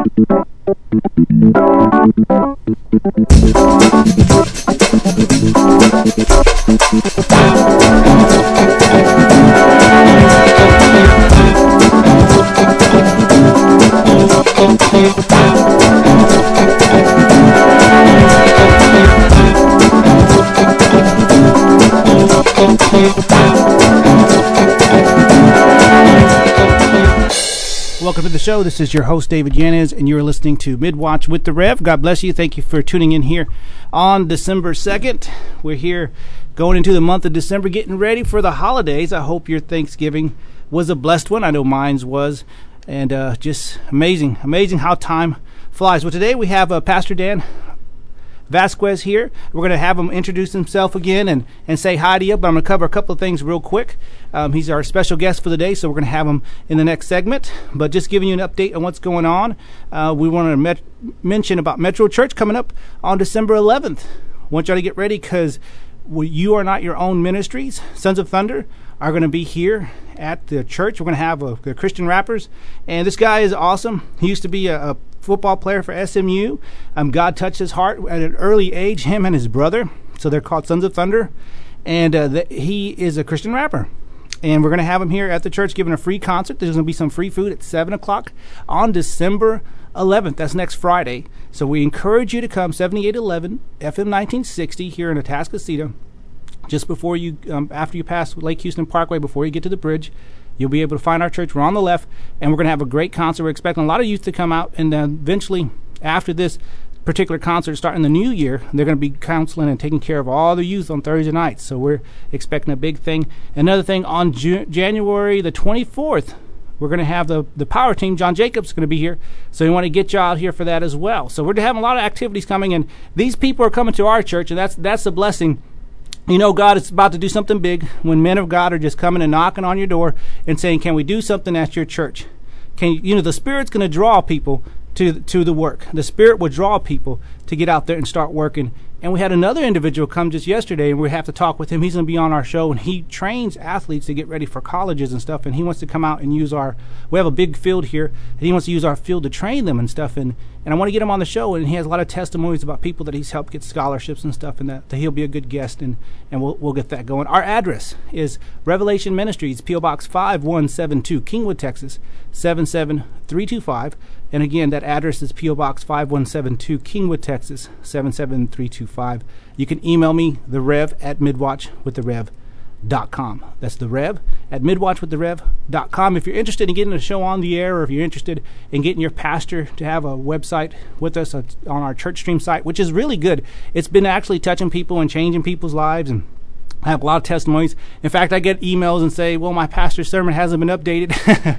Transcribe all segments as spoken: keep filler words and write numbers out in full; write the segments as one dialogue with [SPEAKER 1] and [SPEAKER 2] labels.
[SPEAKER 1] Welcome to the show. This is your host, David Yanez, and you're listening to Midwatch with the Rev. God bless you. Thank you for tuning in here on December second. We're here going into the month of December, getting ready for the holidays. I hope your Thanksgiving was a blessed one. I know mine's was. And uh, just amazing, amazing how time flies. Well, today we have uh, Pastor Dan Vasquez here. We're going to have him introduce himself again and, and say hi to you, but I'm going to cover a couple of things real quick. Um, he's our special guest for the day, so we're going to have him in the next segment. But just giving you an update on what's going on, uh, we want to met- mention about Metro Church coming up on December eleventh. I want y'all to get ready because you are not your own ministries. Sons of Thunder are going to be here at the church. We're going to have a, a Christian rappers, and this guy is awesome. He used to be a, a football player for S M U. Um, God touched his heart at an early age, him and his brother. So they're called Sons of Thunder, and uh, the, he is a Christian rapper. And we're going to have him here at the church giving a free concert. There's going to be some free food at seven o'clock on December eleventh. That's next Friday. So we encourage you to come, seventy-eight eleven F M nineteen sixty here in Atascocita. Just before you, um, after you pass Lake Houston Parkway, before you get to the bridge, you'll be able to find our church. We're on the left, and we're going to have a great concert. We're expecting a lot of youth to come out, and uh, eventually, after this particular concert, starting the new year, they're going to be counseling and taking care of all the youth on Thursday nights. So we're expecting a big thing. Another thing, on Ju- January the twenty-fourth, we're going to have the, the power team. John Jacobs going to be here, so we want to get you out here for that as well. So we're having a lot of activities coming, and these people are coming to our church, and that's that's a blessing. You know, God is about to do something big when men of God are just coming and knocking on your door and saying, can we do something at your church? Can you, you know, the Spirit's going to draw people to to the work. The Spirit will draw people to get out there and start working. And we had another individual come just yesterday, and we have to talk with him. He's going to be on our show, and he trains athletes to get ready for colleges and stuff, and he wants to come out and use our, we have a big field here, and he wants to use our field to train them and stuff, and, and I want to get him on the show, and he has a lot of testimonies about people that he's helped get scholarships and stuff, and that, that he'll be a good guest, and, and we'll we'll get that going. Our address is Revelation Ministries, P O. Box five one seven two, Kingwood, Texas, seven seven three two five. And again, that address is P O. Box five one seven two, Kingwood, Texas, seven seven three two five. You can email me, the Rev, at midwatch with the rev dot com. That's the Rev at midwatch with the rev dot com. If you're interested in getting a show on the air, or if you're interested in getting your pastor to have a website with us on our church stream site, which is really good. It's been actually touching people and changing people's lives, and I have a lot of testimonies. In fact, I get emails and say, well, my pastor's sermon hasn't been updated.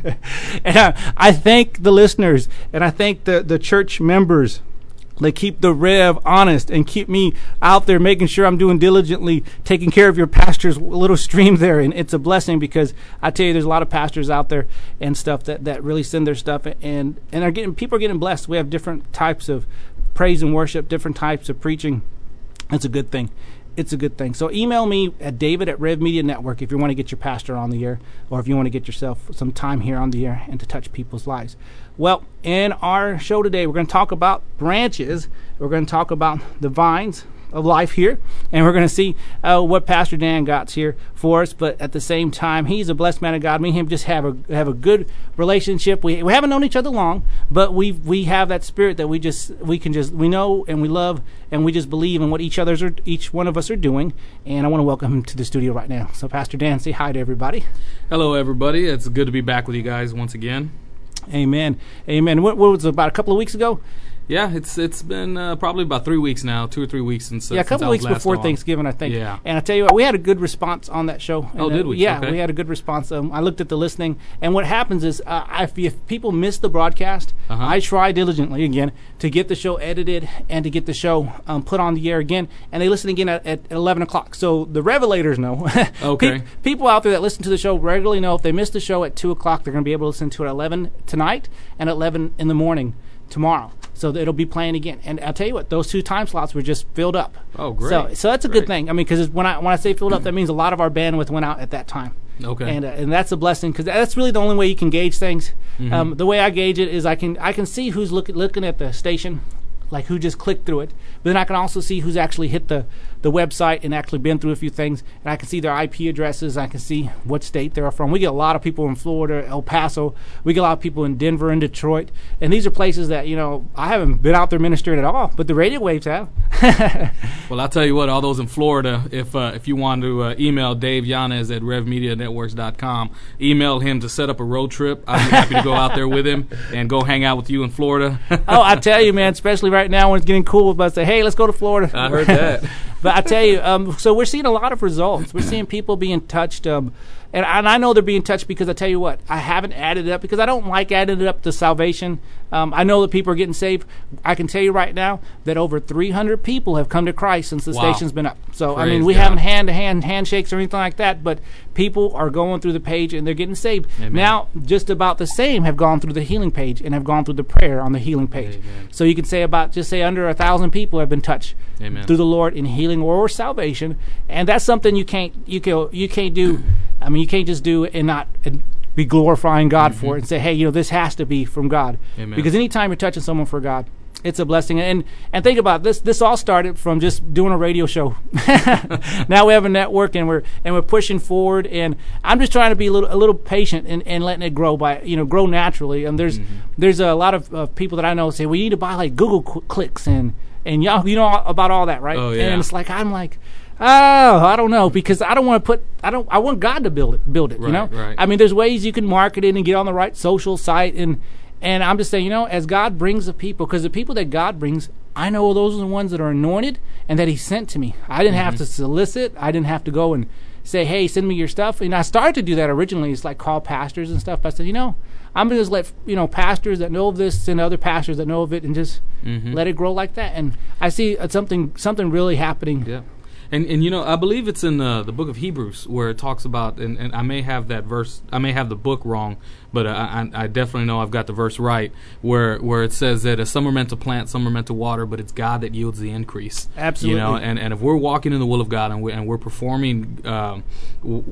[SPEAKER 1] And I, I thank the listeners, and I thank the, the church members. They keep the Rev honest and keep me out there making sure I'm doing diligently, taking care of your pastor's little stream there. And it's a blessing, because I tell you, there's a lot of pastors out there and stuff that, that really send their stuff, and, and are getting, people are getting blessed. We have different types of praise and worship, different types of preaching. It's a good thing. It's a good thing. So email me at David at Rev Media Network if you want to get your pastor on the air, or if you want to get yourself some time here on the air and to touch people's lives. Well, in our show today, we're going to talk about branches. We're going to talk about the vines of life here, and we're going to see uh, what Pastor Dan got here for us. But at the same time, he's a blessed man of God. Me and him just have a have a good relationship. We we haven't known each other long, but we we have that spirit that we just we can just we know and we love, and we just believe in what each other's are each one of us are doing. And I want to welcome him to the studio right now. So, Pastor Dan, say hi to everybody.
[SPEAKER 2] Hello, everybody. It's good to be back with you guys once again.
[SPEAKER 1] Amen. Amen. What, what was it, about a couple of weeks ago?
[SPEAKER 2] Yeah, it's it's been uh, probably about three weeks now, two or three weeks since. Uh,
[SPEAKER 1] yeah, a couple
[SPEAKER 2] since
[SPEAKER 1] weeks before
[SPEAKER 2] on.
[SPEAKER 1] Thanksgiving, I think.
[SPEAKER 2] Yeah.
[SPEAKER 1] And I tell you what, we had a good response on that show.
[SPEAKER 2] Oh,
[SPEAKER 1] and,
[SPEAKER 2] did
[SPEAKER 1] uh,
[SPEAKER 2] we?
[SPEAKER 1] Yeah,
[SPEAKER 2] okay.
[SPEAKER 1] we had a good response. Um, I looked at the listening, and what happens is, uh, if, if people miss the broadcast, uh-huh. I try diligently again to get the show edited and to get the show um, put on the air again, and they listen again at, at eleven o'clock. So the revelators know.
[SPEAKER 2] Okay.
[SPEAKER 1] Pe- people out there that listen to the show regularly know if they miss the show at two o'clock, they're going to be able to listen to it at eleven tonight and at eleven in the morning tomorrow. So it'll be playing again. And I'll tell you what, those two time slots were just filled up.
[SPEAKER 2] Oh, great.
[SPEAKER 1] So, so that's a
[SPEAKER 2] great.
[SPEAKER 1] good thing. I mean, because when I when I say filled up, that means a lot of our bandwidth went out at that time.
[SPEAKER 2] Okay.
[SPEAKER 1] And uh, and that's a blessing because that's really the only way you can gauge things.
[SPEAKER 2] Mm-hmm.
[SPEAKER 1] Um, the way I gauge it is I can I can see who's look, looking at the station, like who just clicked through it. But then I can also see who's actually hit the, the website and actually been through a few things. And I can see their I P addresses. I can see what state they're from. We get a lot of people in Florida, El Paso. We get a lot of people in Denver and Detroit. And these are places that, you know, I haven't been out there ministering at all, but the radio waves have.
[SPEAKER 2] Well, I'll tell you what, all those in Florida, if uh, if you want to uh, email Dave Yanez at rev media networks dot com, email him to set up a road trip. I'd be happy to go out there with him and go hang out with you in Florida.
[SPEAKER 1] Oh, I tell you, man, especially right now when it's getting cool, but say, hey, let's go to Florida.
[SPEAKER 2] I heard that.
[SPEAKER 1] But I tell you, um, so we're seeing a lot of results. We're seeing people being touched. Um, and, and I know they're being touched because I tell you what, I haven't added it up because I don't like adding it up to salvation. Um, I know that people are getting saved. I can tell you right now that over three hundred people have come to Christ since the
[SPEAKER 2] Wow.
[SPEAKER 1] station's been up. So,
[SPEAKER 2] Praise
[SPEAKER 1] I mean, we
[SPEAKER 2] God.
[SPEAKER 1] haven't hand-to-hand handshakes or anything like that, but people are going through the page and they're getting saved.
[SPEAKER 2] Amen.
[SPEAKER 1] Now, just about the same have gone through the healing page and have gone through the prayer on the healing page.
[SPEAKER 2] Amen.
[SPEAKER 1] So you can say about, just say under a thousand people have been touched
[SPEAKER 2] Amen.
[SPEAKER 1] through the Lord in healing or salvation, and that's something you can't you can you can't do. I mean, you can't just do it and not and be glorifying God
[SPEAKER 2] Mm-hmm.
[SPEAKER 1] for it and say, hey, you know, this has to be from God.
[SPEAKER 2] Amen.
[SPEAKER 1] Because anytime you're touching someone for God, it's a blessing. And and think about this. This all started from just doing a radio show. Now we have a network, and we're and we're pushing forward. And I'm just trying to be a little a little patient and, and letting it grow by you know grow naturally. And there's
[SPEAKER 2] Mm-hmm.
[SPEAKER 1] there's a lot of uh, people that I know say we need to buy like Google qu- clicks and and y'all you know about all that, right?
[SPEAKER 2] Oh, yeah.
[SPEAKER 1] And it's like I'm like. Oh, I don't know because I don't want to put. I don't. I want God to build it. Build it.
[SPEAKER 2] Right,
[SPEAKER 1] you know.
[SPEAKER 2] right.
[SPEAKER 1] I mean, there's ways you can market it and get on the right social site and and I'm just saying, you know, as God brings the people, because the people that God brings, I know those are the ones that are anointed and that He sent to me. I didn't
[SPEAKER 2] Mm-hmm.
[SPEAKER 1] have to solicit. I didn't have to go and say, hey, send me your stuff. And I started to do that originally. It's like call pastors and stuff. But I said, you know, I'm going to just let, you know, pastors that know of this send other pastors that know of it and just
[SPEAKER 2] Mhm.
[SPEAKER 1] let it grow like that. And I see uh, something something really happening.
[SPEAKER 2] Yeah. And, and you know, I believe it's in uh, the book of Hebrews where it talks about, and, and I may have that verse, I may have the book wrong, but I, I, I definitely know I've got the verse right, where where it says that uh, some are meant to plant, some are meant to water, but it's God that yields the increase.
[SPEAKER 1] Absolutely.
[SPEAKER 2] You know, and, and if we're walking in the will of God and we're, and we're performing um, w-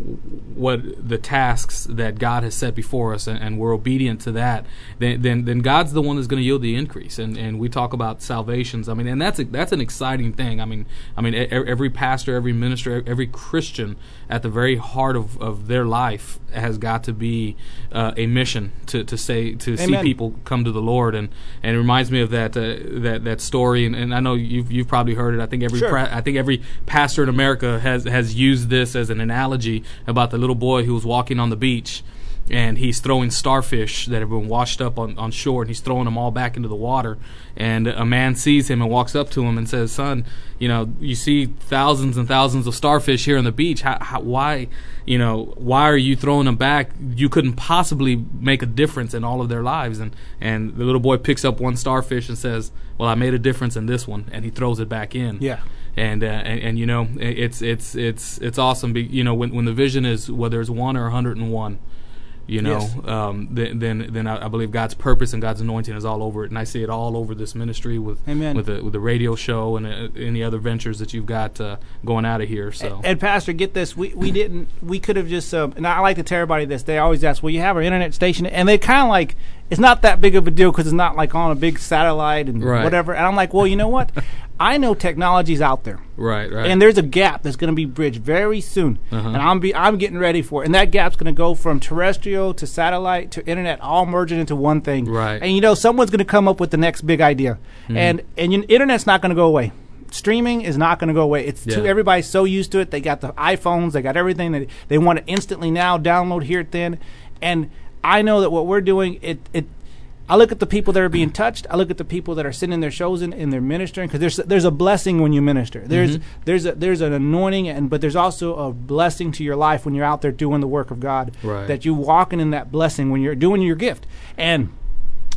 [SPEAKER 2] what the tasks that God has set before us, and, and we're obedient to that, then then, then God's the one that's going to yield the increase. And, and we talk about salvations. I mean, and that's a, that's an exciting thing. I mean, I mean, e- every pastor, every minister, every Christian, at the very heart of, of their life has got to be uh, a mission to, to say to
[SPEAKER 1] Amen.
[SPEAKER 2] see people come to the Lord. And, and it reminds me of that uh, that that story. And, and I know you've you've probably heard it. I think every
[SPEAKER 1] Sure.
[SPEAKER 2] pra- I think every pastor in America has has used this as an analogy about the little boy who was walking on the beach. And he's throwing starfish that have been washed up on, on shore, and he's throwing them all back into the water. And a man sees him and walks up to him and says, "Son, you know, you see thousands and thousands of starfish here on the beach. How, how, why, you know, why are you throwing them back? You couldn't possibly make a difference in all of their lives." And and the little boy picks up one starfish and says, "Well, I made a difference in this one," and he throws it back in.
[SPEAKER 1] Yeah.
[SPEAKER 2] And, uh, and and you know, it's it's it's it's awesome. Be, you know, when when the vision is whether it's one or a hundred and one. You know,
[SPEAKER 1] Yes.
[SPEAKER 2] um, then then, then I, I believe God's purpose and God's anointing is all over it, and I see it all over this ministry with
[SPEAKER 1] Amen.
[SPEAKER 2] with the with the radio show and uh, any other ventures that you've got uh, going out of here. So,
[SPEAKER 1] And, and Pastor, get this: we we didn't, we could have just. Um, and I like to tell everybody this. They always ask, "Well, you have our internet station," and they kind of like it's not that big of a deal because it's not like on a big satellite and
[SPEAKER 2] Right.
[SPEAKER 1] whatever. And I'm like, well, you know what? I know technology's out there.
[SPEAKER 2] right, right,
[SPEAKER 1] And there's a gap that's going to be bridged very soon,
[SPEAKER 2] Uh-huh.
[SPEAKER 1] and I'm be I'm getting ready for it. And that gap's going to go from terrestrial to satellite to internet, all merging into one thing.
[SPEAKER 2] Right.
[SPEAKER 1] And you know, someone's going to come up with the next big idea, and and you, internet's not going to go away. Streaming is not going to go away. It's too,
[SPEAKER 2] Yeah.
[SPEAKER 1] everybody's so used to it. They got the iPhones, they got everything. They they want it instantly now. Download here, then, and I know that what we're doing, it it. I look at the people that are being touched. I look at the people that are sending their shows in and they're ministering, because there's there's a blessing when you minister. There's
[SPEAKER 2] Mm-hmm.
[SPEAKER 1] there's a, there's an anointing, and but there's also a blessing to your life when you're out there doing the work of God.
[SPEAKER 2] Right.
[SPEAKER 1] That you walking in that blessing when you're doing your gift. And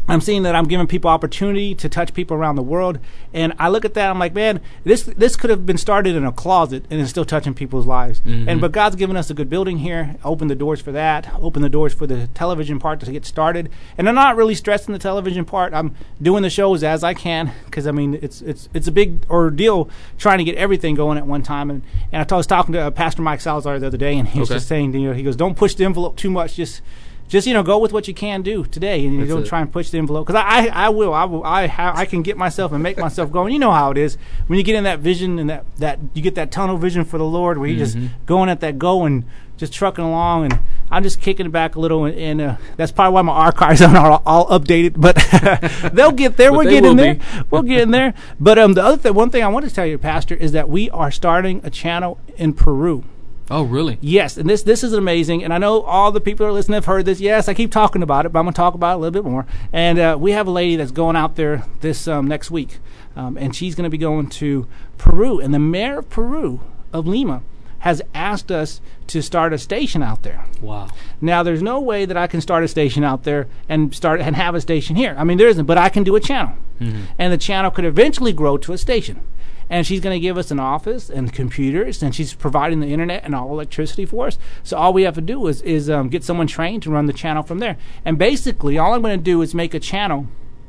[SPEAKER 1] I'm seeing that I'm giving people opportunity to touch people around the world. And I look at that, I'm like, man, this this could have been started in a closet and it's still touching people's lives. Mm-hmm. And but God's given us a good building here, open the doors for that, open the doors for the television part to get started. And I'm not really stressing the television part. I'm doing the shows as I can because, I mean, it's it's it's a big ordeal trying to get everything going at one time. And, and I was talking to uh, Pastor Mike Salazar the other day, and he was okay. just saying, you know, he goes, don't push the envelope too much, just... Just, you know, go with what you can do today, and you That's don't it. try and push the envelope. Because I, I, I will, I will, I, ha- I can get myself and make myself go. And you know how it is when you get in that vision and that, that you get that tunnel vision for the Lord, where you're mm-hmm. just going at that go and just trucking along. And I'm just kicking it back a little, and, and uh, that's probably why my archives aren't all, all updated. But they'll get there. We'll get in there. We'll get in there. But um, the other th- one thing I want to tell you, Pastor, is that we are starting a channel in Peru.
[SPEAKER 2] Oh, really?
[SPEAKER 1] Yes, and this this is amazing, and I know all the people that are listening have heard this. Yes, I keep talking about it, but I'm going to talk about it a little bit more. And uh, we have a lady that's going out there this um, next week, um, and she's going to be going to Peru. And the mayor of Peru, of Lima, has asked us to start a station out there.
[SPEAKER 2] Wow.
[SPEAKER 1] Now, there's no way that I can start a station out there and start and have a station here. I mean, there isn't, but I can do a channel. Mm-hmm. And the channel could eventually grow to a station. And she's going to give us an office and computers, and she's providing the internet and all electricity for us. So all we have to do is is um, get someone trained to run the channel from there. And basically, all I'm going to do is make a channel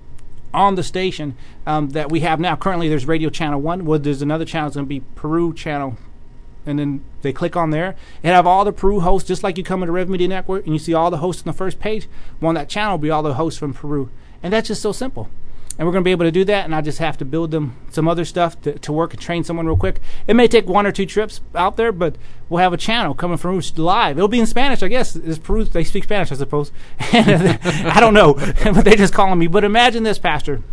[SPEAKER 1] on the station um, that we have now. Currently, there's Radio Channel one. Well, there's another channel that's going to be Peru Channel. And then they click on there and have all the Peru hosts, just like you come into Rev Media Network and you see all the hosts on the first page. Well, on that channel will be all the hosts from Peru. And that's just so simple. And we're going to be able to do that, and I just have to build them some other stuff to, to work and train someone real quick. It may take one or two trips out there, but we'll have a channel coming from live. It'll be in Spanish, I guess. It's Peru, they speak Spanish, I suppose. I don't know, but they're just calling me. But imagine this, Pastor.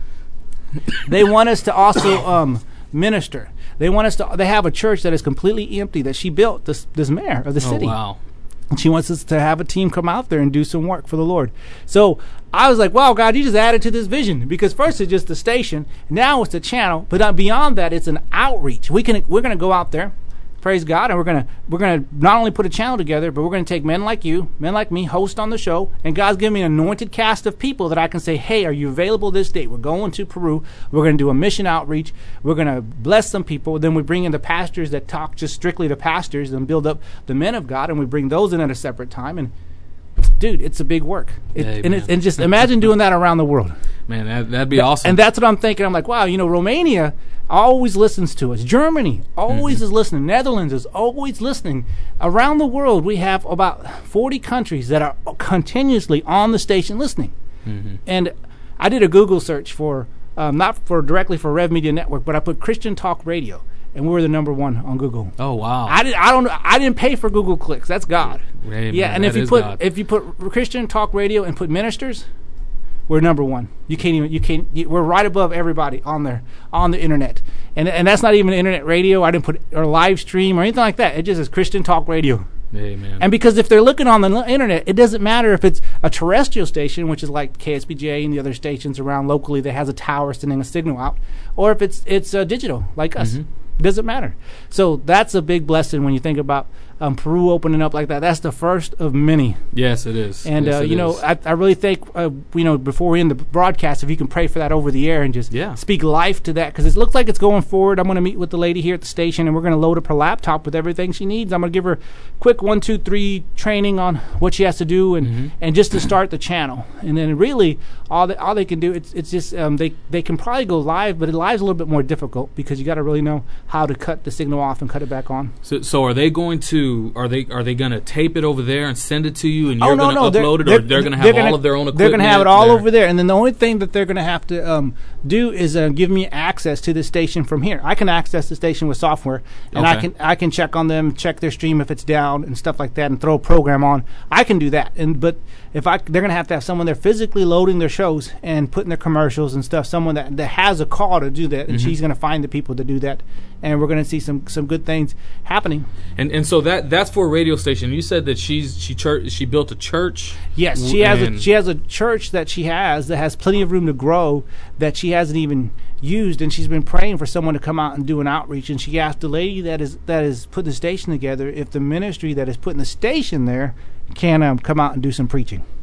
[SPEAKER 1] They want us to also um, minister. They want us to. They have a church that is completely empty that she built, this, this mayor of the city.
[SPEAKER 2] Oh, wow.
[SPEAKER 1] And she wants us to have a team come out there and do some work for the Lord. So I was like, wow, God, you just added to this vision. Because first it's just the station. Now it's the channel. But beyond that, it's an outreach. We can, we're going to go out there, praise God, and we're going to we're going to not only put a channel together, but we're going to take men like you, men like me, host on the show. And God's given me an anointed cast of people that I can say, hey, are you available this date? We're going to Peru. We're going to do a mission outreach. We're going to bless some people. Then we bring in the pastors that talk just strictly to pastors and build up the men of God. And we bring those in at a separate time. And dude, it's a big work. It,
[SPEAKER 2] hey,
[SPEAKER 1] and, it, and just imagine doing that around the world.
[SPEAKER 2] Man, that, that'd be awesome.
[SPEAKER 1] And that's what I'm thinking. I'm like, wow, you know, Romania always listens to us. Germany always mm-hmm. is listening. Netherlands is always listening. Around the world, we have about forty countries that are continuously on the station listening. Mm-hmm. And I did a Google search for, um, not for directly for Rev Media Network, but I put Christian Talk Radio. And we were the number one on Google.
[SPEAKER 2] Oh wow!
[SPEAKER 1] I did. I don't. I didn't pay for Google clicks. That's God.
[SPEAKER 2] Hey,
[SPEAKER 1] yeah,
[SPEAKER 2] man,
[SPEAKER 1] and if you put
[SPEAKER 2] God.
[SPEAKER 1] if you put Christian Talk Radio and put ministers, we're number one. You can't even. You can't. You, we're right above everybody on there on the internet. And and that's not even internet radio. I didn't put or live stream or anything like that. It just is Christian Talk Radio.
[SPEAKER 2] Amen.
[SPEAKER 1] And because if they're looking on the internet, it doesn't matter if it's a terrestrial station, which is like K S B J and the other stations around locally that has a tower sending a signal out, or if it's it's uh, digital like us. Mm-hmm. Doesn't matter. So that's a big blessing when you think about um, Peru opening up like that. That's the first of many.
[SPEAKER 2] Yes, it is.
[SPEAKER 1] And,
[SPEAKER 2] yes,
[SPEAKER 1] uh,
[SPEAKER 2] it
[SPEAKER 1] you know,
[SPEAKER 2] is.
[SPEAKER 1] I, I really think, uh, you know, before we end the broadcast, if you can pray for that over the air and just
[SPEAKER 2] yeah.
[SPEAKER 1] speak life to that, because it looks like it's going forward. I'm going to meet with the lady here at the station, and we're going to load up her laptop with everything she needs. I'm going to give her quick one, two, three training on what she has to do and, mm-hmm. and just to start the channel. And then really, all, the, all they can do, it's it's just, um, they, they can probably go live, but it live's a little bit more difficult because you got to really know how to cut the signal off and cut it back on.
[SPEAKER 2] So, so are they going to are they are they going to tape it over there and send it to you, and you're
[SPEAKER 1] oh, no,
[SPEAKER 2] going to
[SPEAKER 1] no,
[SPEAKER 2] upload
[SPEAKER 1] they're,
[SPEAKER 2] it, or
[SPEAKER 1] they're,
[SPEAKER 2] they're going to have
[SPEAKER 1] they're
[SPEAKER 2] all
[SPEAKER 1] gonna,
[SPEAKER 2] of their own equipment?
[SPEAKER 1] They're going to have it all
[SPEAKER 2] there?
[SPEAKER 1] over there, and then the only thing that they're going to have to um, do is uh, give me access to the station from here. I can access the station with software, and
[SPEAKER 2] okay.
[SPEAKER 1] I can I can check on them, check their stream if it's down and stuff like that, and throw a program on. I can do that, and but if I they're going to have to have someone there physically loading their shows and putting their commercials and stuff. Someone that, that has a call to do that, and mm-hmm. she's going to find the people to do that, and we're going to see some some good things happening.
[SPEAKER 2] And and so that that's for a radio station. You said that she's she church she built a church.
[SPEAKER 1] Yes, she has a she has a church that she has that has plenty of room to grow that she hasn't even used, and she's been praying for someone to come out and do an outreach. And she asked the lady that is that is putting the station together if the ministry that is putting the station there can um, come out and do some preaching.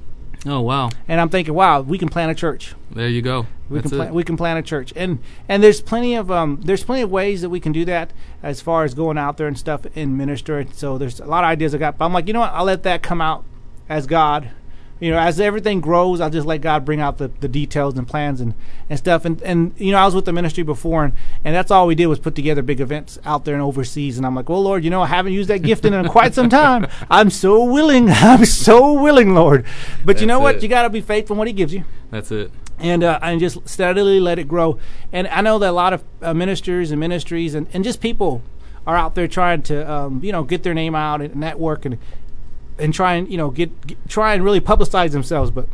[SPEAKER 2] Oh, wow.
[SPEAKER 1] And I'm thinking, wow, we can plant a church.
[SPEAKER 2] There you go.
[SPEAKER 1] We
[SPEAKER 2] That's
[SPEAKER 1] can plant,
[SPEAKER 2] it.
[SPEAKER 1] we can plant a church, and and there's plenty of um there's plenty of ways that we can do that as far as going out there and stuff and minister. So there's a lot of ideas I got, but I'm like, you know what? I'll let that come out as God. You know, as everything grows, I'll just let God bring out the, the details and plans and, and stuff. And, and, you know, I was with the ministry before, and, and that's all we did was put together big events out there and overseas. And I'm like, well, Lord, you know, I haven't used that gift in quite some time. I'm so willing. I'm so willing, Lord. But
[SPEAKER 2] That's
[SPEAKER 1] you know what?
[SPEAKER 2] it.
[SPEAKER 1] You got to be faithful in what he gives you.
[SPEAKER 2] That's it.
[SPEAKER 1] And uh, and just steadily let it grow. And I know that a lot of uh, ministers and ministries and, and just people are out there trying to, um, you know, get their name out and network and and try and, you know, get, get try and really publicize themselves. But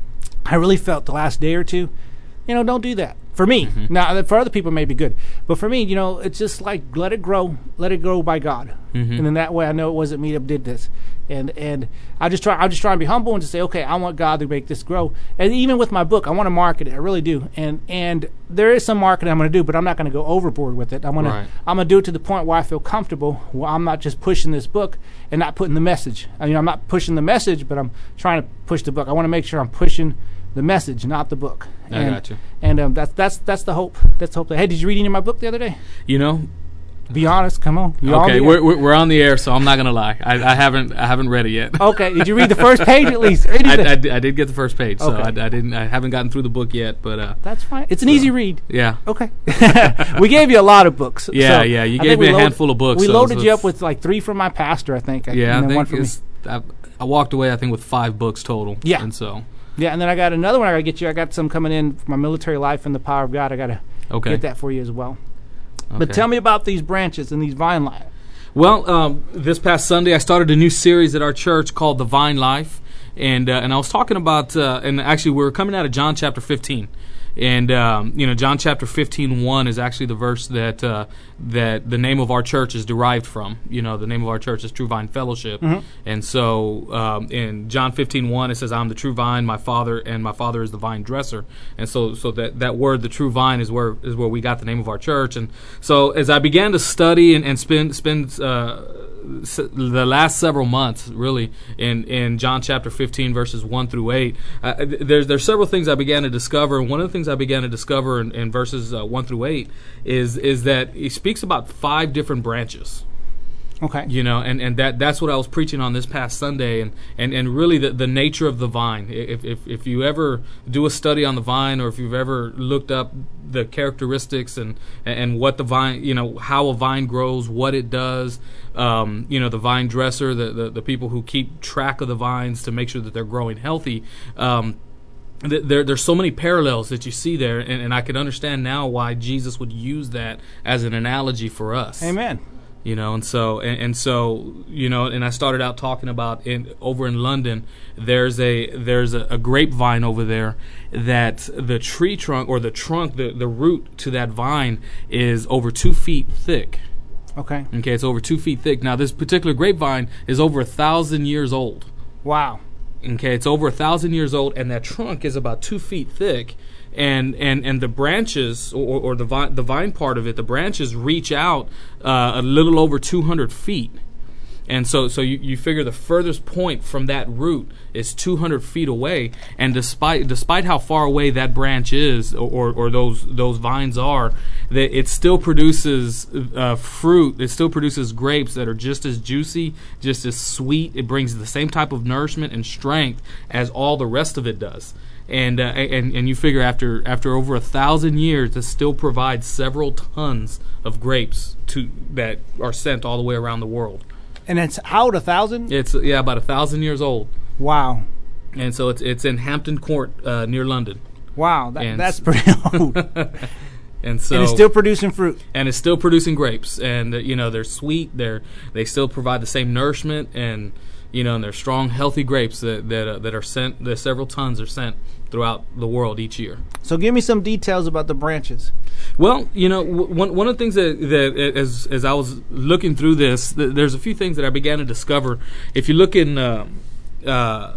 [SPEAKER 1] I really felt the last day or two, you know, don't do that. For me. Mm-hmm. Now, for other people it may be good. But for me, you know, it's just like let it grow. Let it grow by God. Mm-hmm. And in that way, I know it wasn't me that did this. And and I just try I just try and be humble and just say, okay, I want God to make this grow. And even with my book, I want to market it. I really do. And and there is some marketing I'm going to do, but I'm not going to go overboard with it. I'm going right. to I'm going to do it to the point where I feel comfortable, where I'm not just pushing this book and not putting the message. I mean, I'm not pushing the message, but I'm trying to push the book. I want to make sure I'm pushing the message, not the book.
[SPEAKER 2] I
[SPEAKER 1] and,
[SPEAKER 2] got you.
[SPEAKER 1] And um, that's that's that's the hope. That's the hope. Hey, did you read any of my book the other day?
[SPEAKER 2] You know,
[SPEAKER 1] be honest. Come on. You're
[SPEAKER 2] okay,
[SPEAKER 1] on
[SPEAKER 2] we're we're on the air, so I'm not gonna lie. I, I haven't I haven't read it yet.
[SPEAKER 1] Okay. Did you read the first page at least?
[SPEAKER 2] I, I, I did get the first page, so
[SPEAKER 1] okay.
[SPEAKER 2] I, I didn't. I haven't gotten through the book yet, but uh,
[SPEAKER 1] that's fine. It's an
[SPEAKER 2] so,
[SPEAKER 1] easy read.
[SPEAKER 2] Yeah.
[SPEAKER 1] Okay. We gave you a lot of books.
[SPEAKER 2] Yeah,
[SPEAKER 1] so
[SPEAKER 2] yeah. You gave me a
[SPEAKER 1] loaded,
[SPEAKER 2] handful of books.
[SPEAKER 1] We
[SPEAKER 2] so
[SPEAKER 1] loaded
[SPEAKER 2] so
[SPEAKER 1] you up with like three from my pastor, I think.
[SPEAKER 2] Yeah,
[SPEAKER 1] and
[SPEAKER 2] I
[SPEAKER 1] then one
[SPEAKER 2] think
[SPEAKER 1] from me.
[SPEAKER 2] I, I walked away, I think, with five books total.
[SPEAKER 1] Yeah.
[SPEAKER 2] And so.
[SPEAKER 1] Yeah, and then I got another one I got to get you. I got some coming in for my military life and the power of God. I got to
[SPEAKER 2] okay.
[SPEAKER 1] get that for you as well.
[SPEAKER 2] Okay.
[SPEAKER 1] But tell me about these branches and these vine life.
[SPEAKER 2] Well, um, this past Sunday I started a new series at our church called The Vine Life, and uh, and I was talking about, uh, and actually we were coming out of John chapter fifteen. And um, you know, John chapter fifteen one is actually the verse that uh, that the name of our church is derived from. You know, the name of our church is True Vine Fellowship. Mm-hmm. And so um, in John fifteen one it says, "I'm the true vine, my Father, and my Father is the vine dresser." And so, so that, that word, the true vine, is where is where we got the name of our church. And so, as I began to study and, and spend spend uh, s- the last several months, really, in, in John chapter fifteen verses one through eight, uh, there's there's several things I began to discover. And one of the things I began to discover in, in verses uh, one through eight is is that he speaks about five different branches.
[SPEAKER 1] Okay.
[SPEAKER 2] You know, and, and that that's what I was preaching on this past Sunday, and, and, and really the, the nature of the vine. If, if if you ever do a study on the vine, or if you've ever looked up the characteristics and and what the vine, you know, how a vine grows, what it does, um, you know, the vine dresser, the, the, the people who keep track of the vines to make sure that they're growing healthy, um, There, there's so many parallels that you see there, and, and I can understand now why Jesus would use that as an analogy for us.
[SPEAKER 1] Amen.
[SPEAKER 2] You know, and so and, and so you know, and I started out talking about in over in London, there's a there's a, a grapevine over there that the tree trunk or the trunk, the the root to that vine is over two feet thick.
[SPEAKER 1] Okay.
[SPEAKER 2] Okay, it's over two feet thick. Now, this particular grapevine is over a thousand years old.
[SPEAKER 1] Wow.
[SPEAKER 2] Okay, it's over a thousand years old, and that trunk is about two feet thick, and and, and the branches, or, or the vine, the vine part of it, the branches reach out uh, a little over two hundred feet, and so so you, you figure the furthest point from that root is two hundred feet away, and despite despite how far away that branch is, or or, or those those vines are, that it still produces uh, fruit. It still produces grapes that are just as juicy, just as sweet. It brings the same type of nourishment and strength as all the rest of it does. And uh, and and you figure after after over a thousand years, it still provides several tons of grapes to that are sent all the way around the world.
[SPEAKER 1] And it's out a thousand?
[SPEAKER 2] It's yeah, about a thousand years old.
[SPEAKER 1] Wow.
[SPEAKER 2] And so it's it's in Hampton Court uh, near London.
[SPEAKER 1] Wow, that,
[SPEAKER 2] And
[SPEAKER 1] that's pretty old.
[SPEAKER 2] And so
[SPEAKER 1] and it's still producing fruit.
[SPEAKER 2] And it's still producing grapes, and uh, you know they're sweet. They're they still provide the same nourishment, and you know, and they're strong, healthy grapes that that uh, that are sent. That several tons are sent throughout the world each year.
[SPEAKER 1] So give me some details about the branches.
[SPEAKER 2] Well, you know, w- one one of the things that, that as as I was looking through this, th- there's a few things that I began to discover. If you look in uh, uh,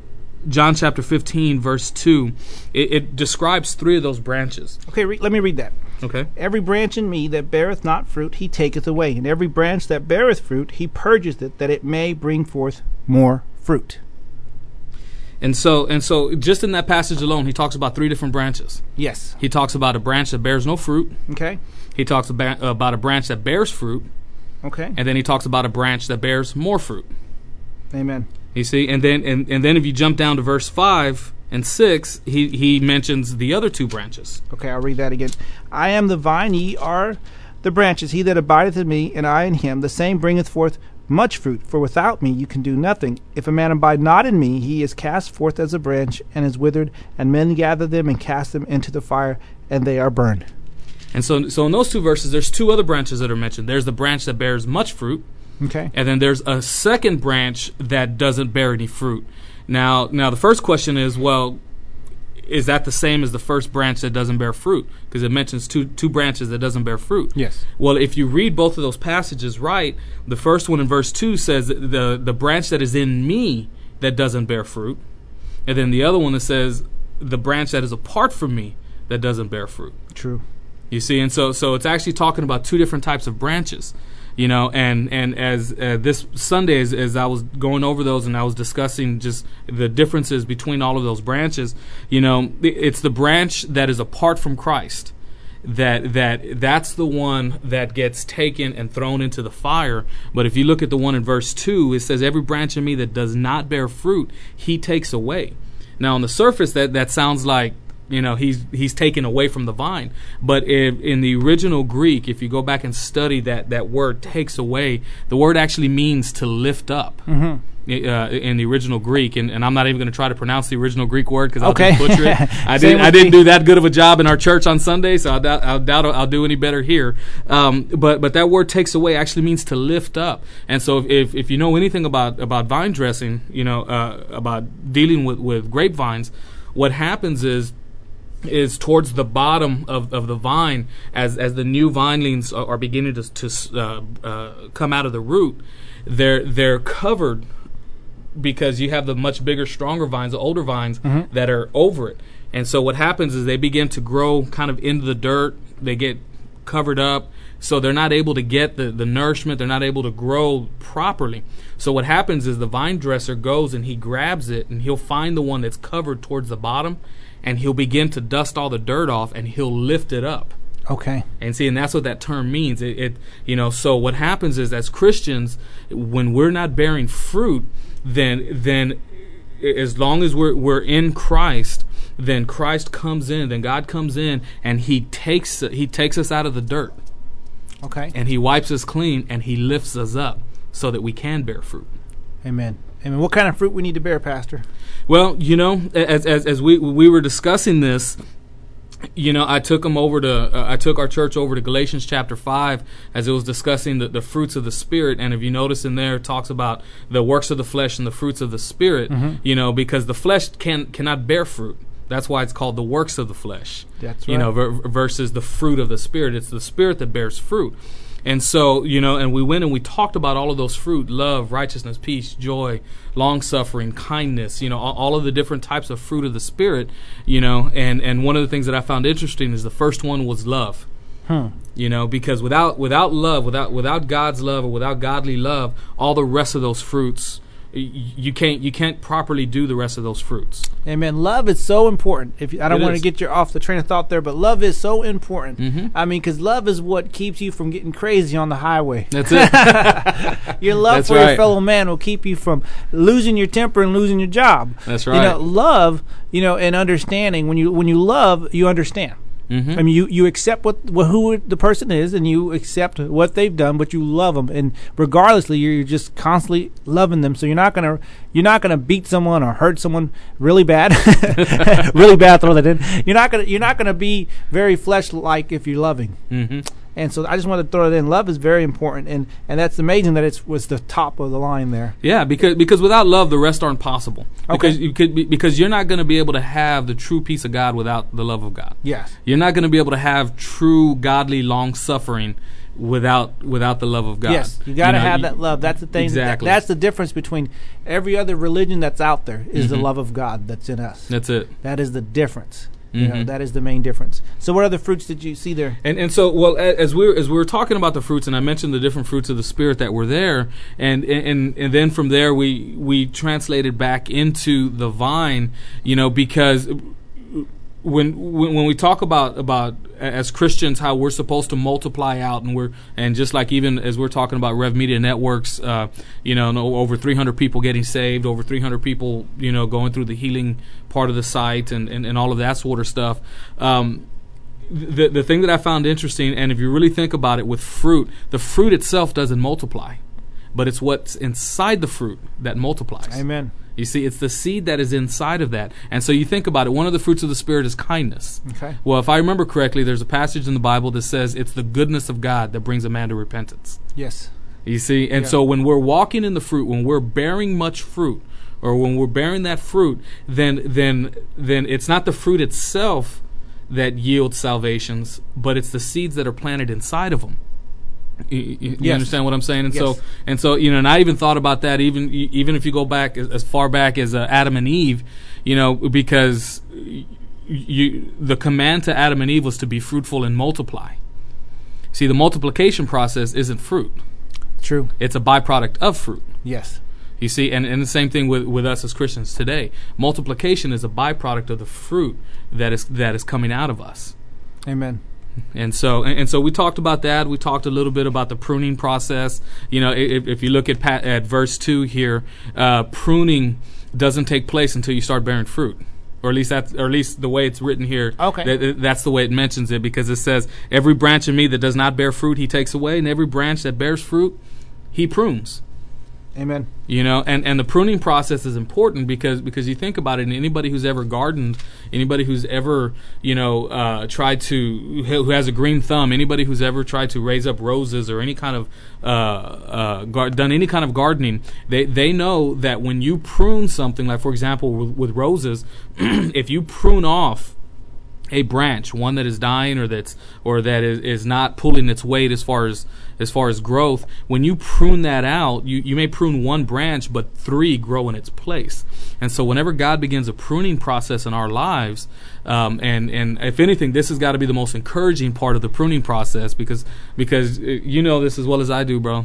[SPEAKER 2] John chapter fifteen, verse two, it, it describes three of those branches.
[SPEAKER 1] Okay, re- let me read that.
[SPEAKER 2] Okay.
[SPEAKER 1] Every branch in me that beareth not fruit, he taketh away. And every branch that beareth fruit, he purgeth it, that it may bring forth more fruit.
[SPEAKER 2] And so, and so, just in that passage alone, he talks about three different branches.
[SPEAKER 1] Yes.
[SPEAKER 2] He talks about a branch that bears no fruit.
[SPEAKER 1] Okay.
[SPEAKER 2] He talks about, about a branch that bears fruit.
[SPEAKER 1] Okay.
[SPEAKER 2] And then he talks about a branch that bears more fruit.
[SPEAKER 1] Amen.
[SPEAKER 2] You see, and then and, and then if you jump down to verse five and six, he, he mentions the other two branches.
[SPEAKER 1] Okay, I'll read that again. I am the vine, ye are the branches. He that abideth in me, and I in him, the same bringeth forth much fruit. For without me you can do nothing. If a man abide not in me, he is cast forth as a branch, and is withered, and men gather them and cast them into the fire, and they are burned.
[SPEAKER 2] And so, so in those two verses, there's two other branches that are mentioned. There's the branch that bears much fruit.
[SPEAKER 1] Okay.
[SPEAKER 2] And then there's a second branch that doesn't bear any fruit. Now, now the first question is, well, is that the same as the first branch that doesn't bear fruit? Because it mentions two two branches that doesn't bear fruit.
[SPEAKER 1] Yes.
[SPEAKER 2] Well, if you read both of those passages right, the first one in verse two says that the the branch that is in me that doesn't bear fruit, and then the other one that says the branch that is apart from me that doesn't bear fruit.
[SPEAKER 1] True.
[SPEAKER 2] You see, and so so it's actually talking about two different types of branches. You know, and, and as uh, this Sunday, as, as I was going over those and I was discussing just the differences between all of those branches, you know, it's the branch that is apart from Christ. That that that's the one that gets taken and thrown into the fire. But if you look at the one in verse two, it says, every branch in me that does not bear fruit, he takes away. Now, on the surface, that, that sounds like, you know, he's he's taken away from the vine. But if, in the original Greek, if you go back and study that, that word takes away, the word actually means to lift up. Mm-hmm. Uh, in the original Greek, and, and I'm not even going to try to pronounce the original Greek word because I'll
[SPEAKER 1] okay.
[SPEAKER 2] just butcher it. I didn't I didn't do that good of a job in our church on Sunday, so I doubt, I doubt I'll do any better here. Um, but but that word takes away actually means to lift up. And so if if, if you know anything about, about vine dressing, you know uh, about dealing with, with grapevines, what happens is is towards the bottom of, of the vine, as as the new vinelings are, are beginning to to uh, uh, come out of the root, they're they're covered. Because you have the much bigger, stronger vines, the older vines mm-hmm. that are over it. And so what happens is they begin to grow kind of into the dirt. They get covered up. So they're not able to get the, the nourishment. They're not able to grow properly. So what happens is the vine dresser goes and he grabs it and he'll find the one that's covered towards the bottom and he'll begin to dust all the dirt off and he'll lift it up.
[SPEAKER 1] Okay.
[SPEAKER 2] And see, and that's what that term means. It, it you know, so what happens is as Christians, when we're not bearing fruit, then then as long as we're we're in Christ, then Christ comes in, then God comes in and he takes he takes us out of the dirt.
[SPEAKER 1] Okay.
[SPEAKER 2] And he wipes us clean and he lifts us up so that we can bear fruit.
[SPEAKER 1] Amen. Amen. What kind of fruit we need to bear, Pastor?
[SPEAKER 2] Well, you know, as as as we we were discussing this, you know, I took them over to, uh, I took our church over to Galatians chapter five as it was discussing the, the fruits of the Spirit. And if you notice in there, it talks about the works of the flesh and the fruits of the Spirit, mm-hmm. you know, because the flesh can cannot bear fruit. That's why it's called the works of the flesh.
[SPEAKER 1] That's right.
[SPEAKER 2] You know, ver- versus the fruit of the Spirit. It's the Spirit that bears fruit. And so, you know, and we went and we talked about all of those fruit: love, righteousness, peace, joy, long-suffering, kindness, you know, all, all of the different types of fruit of the Spirit, you know. And, and one of the things that I found interesting is the first one was love. Hmm. You know, because without without love, without without God's love or without godly love, all the rest of those fruits, you can't you can't properly do the rest of those fruits.
[SPEAKER 1] Amen. Love is so important. If you, I don't
[SPEAKER 2] It
[SPEAKER 1] want
[SPEAKER 2] is.
[SPEAKER 1] to get you off the train of thought there, but love is so important.
[SPEAKER 2] Mm-hmm.
[SPEAKER 1] I mean, because love is what keeps you from getting crazy on the highway.
[SPEAKER 2] That's it.
[SPEAKER 1] Your love
[SPEAKER 2] That's
[SPEAKER 1] for
[SPEAKER 2] right.
[SPEAKER 1] your fellow man will keep you from losing your temper and losing your job.
[SPEAKER 2] That's right.
[SPEAKER 1] You know, love, you know, and understanding. When you when you love, you understand.
[SPEAKER 2] Mm-hmm.
[SPEAKER 1] I mean, you, you accept what, what who the person is, and you accept what they've done, but you love them, and regardlessly, you're just constantly loving them. So you're not gonna you're not gonna beat someone or hurt someone really bad, really bad. Throw that in. You're not gonna you're not gonna be very flesh-like if you're loving.
[SPEAKER 2] Mm-hmm.
[SPEAKER 1] And so I just wanted to throw that in. Love is very important, and, and that's amazing that it was the top of the line there.
[SPEAKER 2] Yeah, because because without love, the rest aren't possible. Because
[SPEAKER 1] Okay.
[SPEAKER 2] you could be, because you're not going to be able to have the true peace of God without the love of God.
[SPEAKER 1] Yes.
[SPEAKER 2] You're not going to be able to have true godly long suffering without without the love of God.
[SPEAKER 1] Yes, you got to
[SPEAKER 2] know,
[SPEAKER 1] have
[SPEAKER 2] you-
[SPEAKER 1] that love. That's the thing.
[SPEAKER 2] Exactly.
[SPEAKER 1] That, that's the difference between every other religion that's out there is
[SPEAKER 2] Mm-hmm.
[SPEAKER 1] the love of God that's in us.
[SPEAKER 2] That's it.
[SPEAKER 1] That is the difference. You know, that is the main difference. So what other fruits did you see there?
[SPEAKER 2] And and so, well, a- as we were, as we were talking about the fruits, and I mentioned the different fruits of the Spirit that were there, and and and then from there we we translated back into the vine, you know, because when when, when we talk about about as Christians how we're supposed to multiply out, and we're and just like even as we're talking about Rev Media Networks, uh, you know, no, over three hundred people getting saved, over three hundred people, you know, going through the healing part of the site, and, and, and all of that sort of stuff. Um, the the thing that I found interesting, and if you really think about it, with fruit, the fruit itself doesn't multiply, but it's what's inside the fruit that multiplies.
[SPEAKER 1] Amen.
[SPEAKER 2] You see, it's the seed that is inside of that. And so you think about it, one of the fruits of the Spirit is kindness.
[SPEAKER 1] Okay.
[SPEAKER 2] Well, if I remember correctly, there's a passage in the Bible that says it's the goodness of God that brings a man to repentance.
[SPEAKER 1] Yes.
[SPEAKER 2] You see? And
[SPEAKER 1] Yeah.
[SPEAKER 2] so when we're walking in the fruit, when we're bearing much fruit, or when we're bearing that fruit, then then then it's not the fruit itself that yields salvations, but it's the seeds that are planted inside of them. You, you, you
[SPEAKER 1] Yes.
[SPEAKER 2] understand what I'm saying? And
[SPEAKER 1] Yes.
[SPEAKER 2] so, and so, you know, and I even thought about that. Even even if you go back as, as far back as uh, Adam and Eve, you know, because you the command to Adam and Eve was to be fruitful and multiply. See, the multiplication process isn't fruit;
[SPEAKER 1] True.
[SPEAKER 2] it's a byproduct of fruit.
[SPEAKER 1] Yes.
[SPEAKER 2] You see, and, and the same thing with, with us as Christians today. Multiplication is a byproduct of the fruit that is that is coming out of us.
[SPEAKER 1] Amen.
[SPEAKER 2] And so, and, and so, we talked about that. We talked a little bit about the pruning process. You know, if, if you look at pa- at verse two here, uh, pruning doesn't take place until you start bearing fruit, or at least that's, or at least the way it's written here.
[SPEAKER 1] Okay.
[SPEAKER 2] That, that's the way it mentions it, because it says, "Every branch in me that does not bear fruit, he takes away, and every branch that bears fruit, he prunes."
[SPEAKER 1] Amen.
[SPEAKER 2] You know, and, and the pruning process is important because because you think about it, and anybody who's ever gardened, anybody who's ever, you know, uh, tried to, who has a green thumb, anybody who's ever tried to raise up roses or any kind of, uh, uh, gar- done any kind of gardening, they, they know that when you prune something, like for example with, with roses, if you prune off a branch, one that is dying or that's or that is, is not pulling its weight as far as as far as growth, when you prune that out, you, you may prune one branch, but three grow in its place. And so whenever God begins a pruning process in our lives, um, and, and if anything, this has got to be the most encouraging part of the pruning process, because because uh, you know this as well as I do, bro.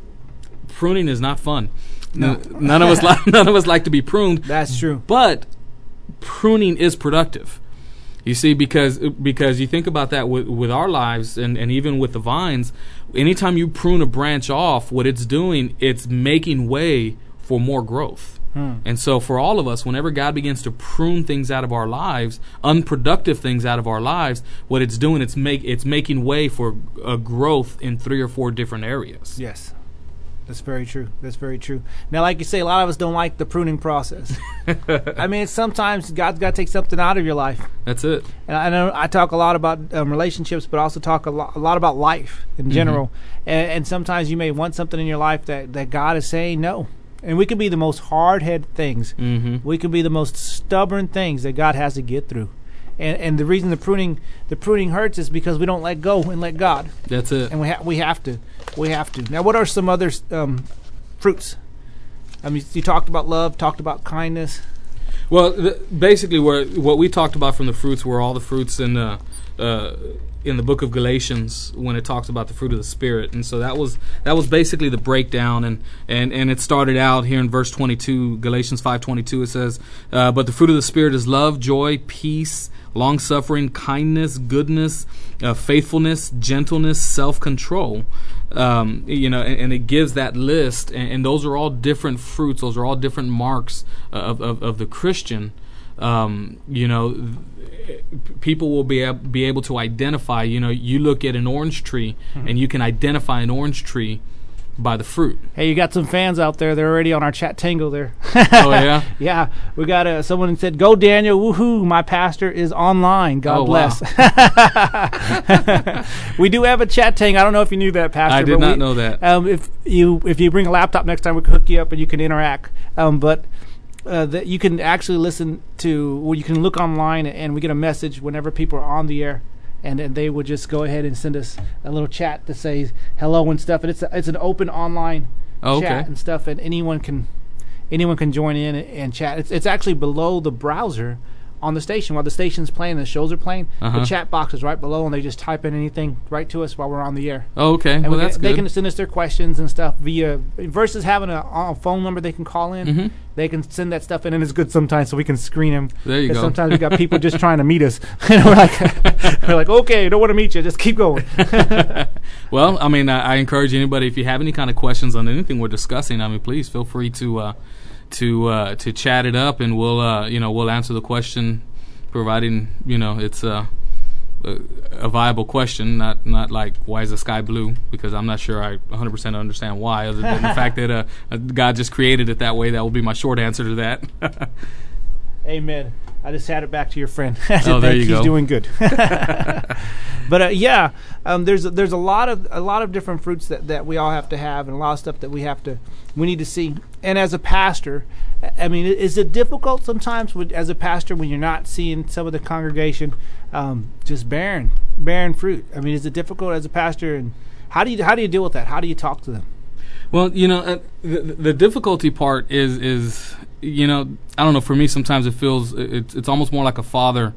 [SPEAKER 2] Pruning is not fun.
[SPEAKER 1] No.
[SPEAKER 2] N- none of us like none of us like to be pruned.
[SPEAKER 1] That's true.
[SPEAKER 2] But pruning is productive. You see, because because you think about that with, with our lives, and, and even with the vines, anytime you prune a branch off, what it's doing, it's making way for more growth. Hmm. And so for all of us, whenever God begins to prune things out of our lives, unproductive things out of our lives, what it's doing, it's make it's making way for a growth in three or four different areas.
[SPEAKER 1] Yes. That's very true. That's very true. Now, like you say, a lot of us don't like the pruning process. I mean, sometimes God's got to take something out of your life.
[SPEAKER 2] That's it.
[SPEAKER 1] And I know I talk a lot about um, relationships, but also talk a lot, a lot about life in general. Mm-hmm. And, and sometimes you may want something in your life that, that God is saying no. And we can be the most hard-headed things.
[SPEAKER 2] Mm-hmm.
[SPEAKER 1] We can be the most stubborn things that God has to get through. And and the reason the pruning the pruning hurts is because we don't let go and let God.
[SPEAKER 2] That's it.
[SPEAKER 1] And we ha- we have to, we have to. Now, what are some other um, fruits? I mean, you talked about love, talked about kindness.
[SPEAKER 2] Well, the, basically, where what we talked about from the fruits were all the fruits in the uh, in the book of Galatians when it talks about the fruit of the Spirit, and so that was that was basically the breakdown, and and, and it started out here in verse twenty-two, Galatians five twenty-two. It says, uh, "But the fruit of the Spirit is love, joy, peace, long-suffering, kindness, goodness, uh, faithfulness, gentleness, self-control." Um, you know, and, and it gives that list, and, and those are all different fruits. Those are all different marks of of, of the Christian. Um, you know, people will be ab- be able to identify. You know, you look at an orange tree, mm-hmm. and you can identify an orange tree by the fruit.
[SPEAKER 1] Hey, you got some fans out there. They're already on our chat tango there.
[SPEAKER 2] Oh, yeah?
[SPEAKER 1] Yeah. We got uh, someone said, "Go Daniel, woohoo, my pastor is online. God
[SPEAKER 2] oh,
[SPEAKER 1] bless."
[SPEAKER 2] Wow.
[SPEAKER 1] We do have a chat tango. I don't know if you knew that, Pastor.
[SPEAKER 2] I did
[SPEAKER 1] but
[SPEAKER 2] not
[SPEAKER 1] we,
[SPEAKER 2] know that.
[SPEAKER 1] Um, if you if you bring a laptop next time, we can hook you up and you can interact. Um, but uh, that you can actually listen to, well, you can look online and we get a message whenever people are on the air. And, and they would just go ahead and send us a little chat to say hello and stuff. And it's a, it's an open online
[SPEAKER 2] oh,
[SPEAKER 1] chat
[SPEAKER 2] okay.
[SPEAKER 1] and stuff, and anyone can anyone can join in and chat. It's it's actually below the browser on the station while the station's playing, the shows are playing.
[SPEAKER 2] Uh-huh.
[SPEAKER 1] The chat box is right below, and they just type in anything right to us while we're on the air.
[SPEAKER 2] Oh, okay.
[SPEAKER 1] And
[SPEAKER 2] well,
[SPEAKER 1] we
[SPEAKER 2] that's
[SPEAKER 1] can,
[SPEAKER 2] good.
[SPEAKER 1] they can send us their questions and stuff via versus having a, a phone number they can call in.
[SPEAKER 2] Mm-hmm.
[SPEAKER 1] They can send that stuff in, and it's good sometimes, so we can screen them.
[SPEAKER 2] There you go.
[SPEAKER 1] Sometimes we got people just trying to meet us, and we're like, we're like, okay, don't want to meet you, just keep going.
[SPEAKER 2] Well, I mean, I, I encourage anybody, if you have any kind of questions on anything we're discussing, I mean, please feel free to uh, to uh, to chat it up, and we'll uh, you know we'll answer the question, providing you know it's uh, a, a viable question, not not like why is the sky blue? Because I'm not sure I one hundred percent understand why, other than the fact that uh, God just created it that way. That will be my short answer to that.
[SPEAKER 1] Amen. I just had it back to your friend.
[SPEAKER 2] Oh, there you
[SPEAKER 1] he's
[SPEAKER 2] go.
[SPEAKER 1] He's doing good. But uh, yeah, um, there's there's a lot of a lot of different fruits that, that we all have to have, and a lot of stuff that we have to we need to see. And as a pastor, I mean, is it difficult sometimes with, as a pastor when you're not seeing some of the congregation um, just bearing bearing fruit? I mean, is it difficult as a pastor, and how do you how do you deal with that? How do you talk to them?
[SPEAKER 2] Well, you know, uh, the, the difficulty part is, is, you know, I don't know, for me sometimes it feels, it's, it's almost more like a father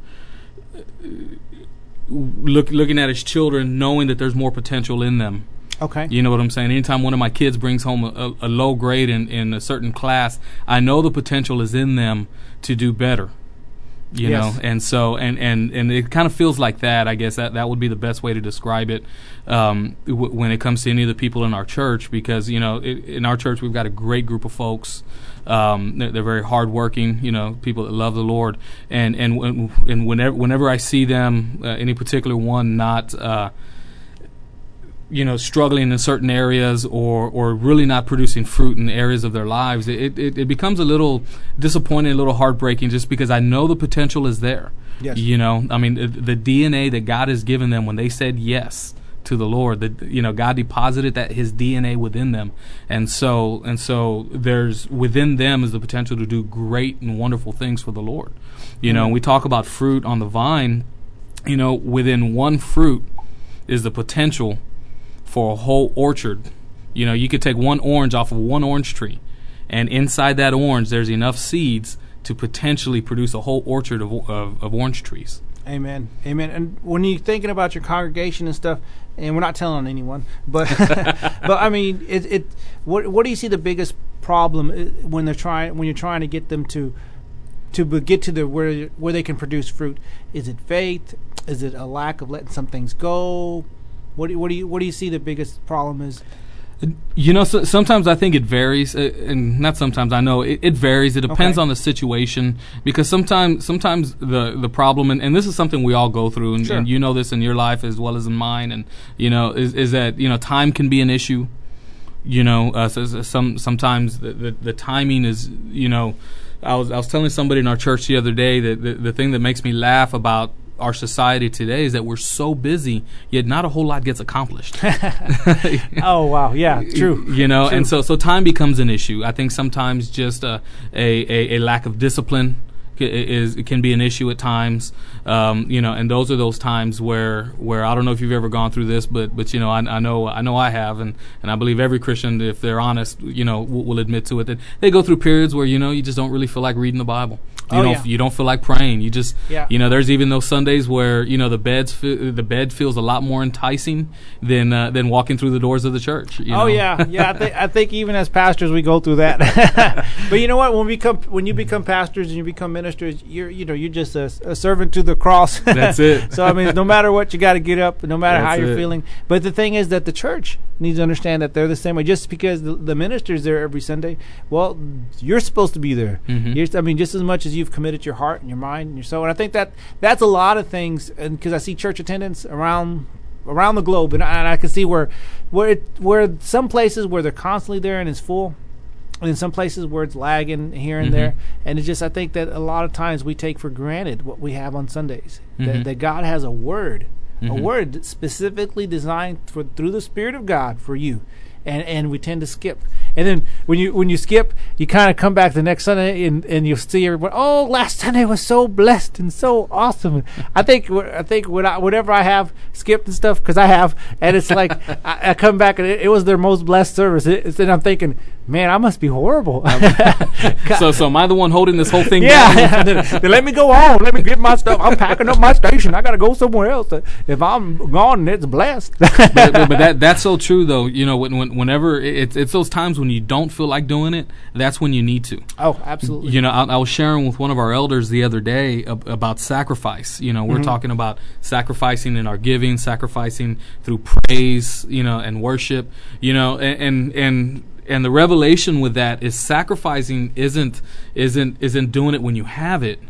[SPEAKER 2] look, looking at his children, knowing that there's more potential in them.
[SPEAKER 1] Okay.
[SPEAKER 2] You know what I'm saying? Anytime one of my kids brings home a, a, a low grade in, in a certain class, I know the potential is in them to do better. You
[SPEAKER 1] Yes.
[SPEAKER 2] know, and so and, and, and it kind of feels like that. I guess that, that would be the best way to describe it um, w- when it comes to any of the people in our church, because you know, it, in our church we've got a great group of folks. Um, they're, they're very hardworking, you know, people that love the Lord, and and when, and whenever whenever I see them, uh, any particular one not. Uh, you know, struggling in certain areas or, or really not producing fruit in areas of their lives, it, it, it becomes a little disappointing, a little heartbreaking, just because I know the potential is there.
[SPEAKER 1] Yes.
[SPEAKER 2] You know, I mean, the, the D N A that God has given them when they said yes to the Lord, that, you know, God deposited that His D N A within them. And so, and so there's, within them is the potential to do great and wonderful things for the Lord. You mm-hmm. know, and we talk about fruit on the vine, you know, within one fruit is the potential for a whole orchard. You know, you could take one orange off of one orange tree, and inside that orange there's enough seeds to potentially produce a whole orchard of, of, of orange trees.
[SPEAKER 1] Amen. Amen. And when you're thinking about your congregation and stuff, and we're not telling anyone, but but I mean, it, it what what do you see the biggest problem when they're trying when you're trying to get them to to get to the where where they can produce fruit? Is it faith? Is it a lack of letting some things go? What do, what do you what do you see the biggest problem is?
[SPEAKER 2] You know, so, sometimes I think it varies, uh, and not sometimes. I know it, it varies. It depends
[SPEAKER 1] Okay.
[SPEAKER 2] on the situation, because sometimes sometimes the the problem, and, and this is something we all go through, and,
[SPEAKER 1] Sure.
[SPEAKER 2] and you know this in your life as well as in mine, and you know is is that you know time can be an issue. You know, uh, so, so some sometimes the, the the timing is you know. I was I was telling somebody in our church the other day that the, the thing that makes me laugh about our society today is that we're so busy, yet not a whole lot gets accomplished.
[SPEAKER 1] Oh wow, yeah, true.
[SPEAKER 2] You know,
[SPEAKER 1] True.
[SPEAKER 2] and so so time becomes an issue. I think sometimes just a a, a, a lack of discipline is can be an issue at times. Um, you know, and those are those times where where I don't know if you've ever gone through this, but but you know, I, I know I know I have, and, and I believe every Christian, if they're honest, you know, will, will admit to it, that they go through periods where you know you just don't really feel like reading the Bible. You
[SPEAKER 1] Oh,
[SPEAKER 2] don't
[SPEAKER 1] yeah.
[SPEAKER 2] you don't feel like praying. You just
[SPEAKER 1] Yeah.
[SPEAKER 2] you know, there's even those Sundays where you know the beds fe- the bed feels a lot more enticing than uh, than walking through the doors of the church. You
[SPEAKER 1] Oh
[SPEAKER 2] know?
[SPEAKER 1] yeah, yeah. I think I think even as pastors we go through that. But you know what? When we become when you become pastors and you become ministers, you're you know you're just a, a servant to the cross.
[SPEAKER 2] That's it.
[SPEAKER 1] So I mean, no matter what, you got to get up, no matter
[SPEAKER 2] That's
[SPEAKER 1] how you're
[SPEAKER 2] it.
[SPEAKER 1] feeling. But the thing is that the church needs to understand that they're the same way. Just because the, the minister's there every Sunday, well, you're supposed to be there.
[SPEAKER 2] Mhm.
[SPEAKER 1] You're, I mean, just as much as you've committed your heart and your mind and your soul. And I think that that's a lot of things. And because I see church attendance around around the globe, and I, and I can see where where it, where some places where they're constantly there and it's full, and in some places where it's lagging here and
[SPEAKER 2] Mhm.
[SPEAKER 1] there. And it's just, I think that a lot of times we take for granted what we have on Sundays.
[SPEAKER 2] Mhm.
[SPEAKER 1] That, that God has a word, a
[SPEAKER 2] Mhm.
[SPEAKER 1] word that's specifically designed for through the Spirit of God for you. And and we tend to skip. And then when you when you skip, you kind of come back the next Sunday and, and you'll see everybody. Oh, last Sunday was so blessed and so awesome. I think wh- I think what I, whatever I have skipped and stuff? Because I have, and it's like I, I come back and it, it was their most blessed service. It, and I'm thinking, man, I must be horrible.
[SPEAKER 2] so, so am I the one holding this whole thing
[SPEAKER 1] yeah.
[SPEAKER 2] down?
[SPEAKER 1] then, then let me go on. Let me get my stuff. I'm packing up my station. I got to go somewhere else. If I'm gone, it's blessed.
[SPEAKER 2] but, but, but that that's so true, though. You know, when, when, whenever it's it's those times when you don't feel like doing it, that's when you need to.
[SPEAKER 1] Oh, absolutely.
[SPEAKER 2] You know, I, I was sharing with one of our elders the other day ab- about sacrifice. You know, we're mm-hmm. talking about sacrificing in our giving, sacrificing through praise, you know, and worship. You know, and and. and And the revelation with that is sacrificing isn't isn't isn't doing it when you have it.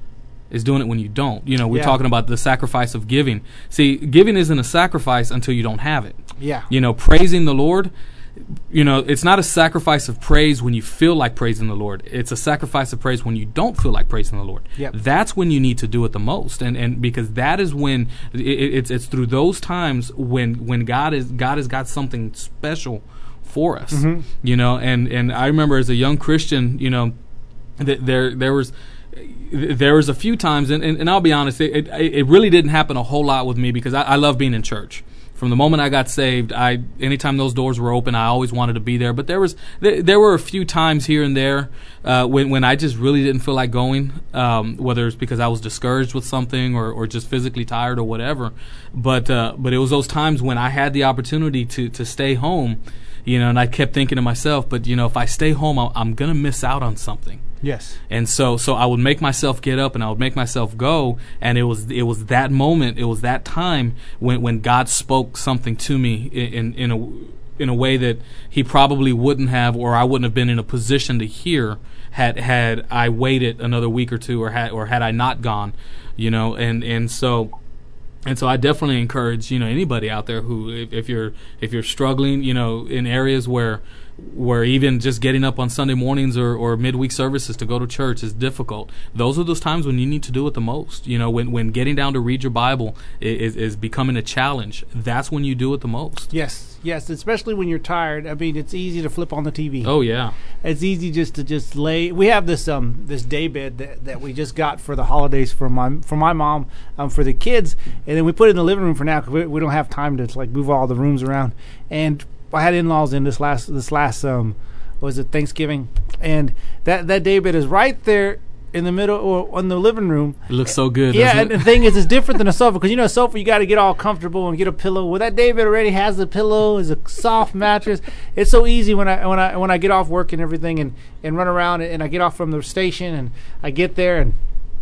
[SPEAKER 2] Is doing it when you don't. You know, we're
[SPEAKER 1] yeah.
[SPEAKER 2] talking about the sacrifice of giving. See, giving isn't a sacrifice until you don't have it.
[SPEAKER 1] Yeah.
[SPEAKER 2] You know, praising the Lord, you know, it's not a sacrifice of praise when you feel like praising the Lord. It's a sacrifice of praise when you don't feel like praising the Lord.
[SPEAKER 1] Yep.
[SPEAKER 2] That's when you need to do it the most. And and because that is when it, it's it's through those times when when God is God has got something special for us, mm-hmm. you know, and, and I remember as a young Christian, you know, th- there there was there was a few times, and, and, and I'll be honest, it, it it really didn't happen a whole lot with me because I, I love being in church. From the moment I got saved, I anytime those doors were open, I always wanted to be there. But there was there, there were a few times here and there uh, when when I just really didn't feel like going, um, whether it's because I was discouraged with something or, or just physically tired or whatever. But uh, but it was those times when I had the opportunity to to stay home. You know, and I kept thinking to myself, but, you know, if I stay home, I'm, I'm going to miss out on something.
[SPEAKER 1] Yes.
[SPEAKER 2] And so so I would make myself get up and I would make myself go. And it was it was that moment, it was that time when, when God spoke something to me in, in, a, in a way that he probably wouldn't have, or I wouldn't have been in a position to hear had had I waited another week or two or had, or had I not gone, you know, and, and so... And so I definitely encourage, you know, anybody out there who, if, if you're if you're struggling, you know, in areas where where even just getting up on Sunday mornings or, or midweek services to go to church is difficult. Those are those times when you need to do it the most. You know, when when getting down to read your Bible is, is becoming a challenge, that's when you do it the most.
[SPEAKER 1] Yes, yes, especially when you're tired. I mean, it's easy to flip on the T V.
[SPEAKER 2] Oh, yeah.
[SPEAKER 1] It's easy just to just lay. We have this um this day bed that, that we just got for the holidays for my for my mom, um for the kids, and then we put it in the living room for now because we, we don't have time to like move all the rooms around. And I had in-laws in this last this last um was it Thanksgiving, and that that day bed is right there in the middle or in the living room.
[SPEAKER 2] It looks so good.
[SPEAKER 1] Yeah,
[SPEAKER 2] doesn't
[SPEAKER 1] and
[SPEAKER 2] it?
[SPEAKER 1] the thing is, it's different than a sofa because you know a sofa you got to get all comfortable and get a pillow. Well, that day bed already has the pillow, is a soft mattress. It's so easy when I when I when I get off work and everything and, and run around and I get off from the station and I get there and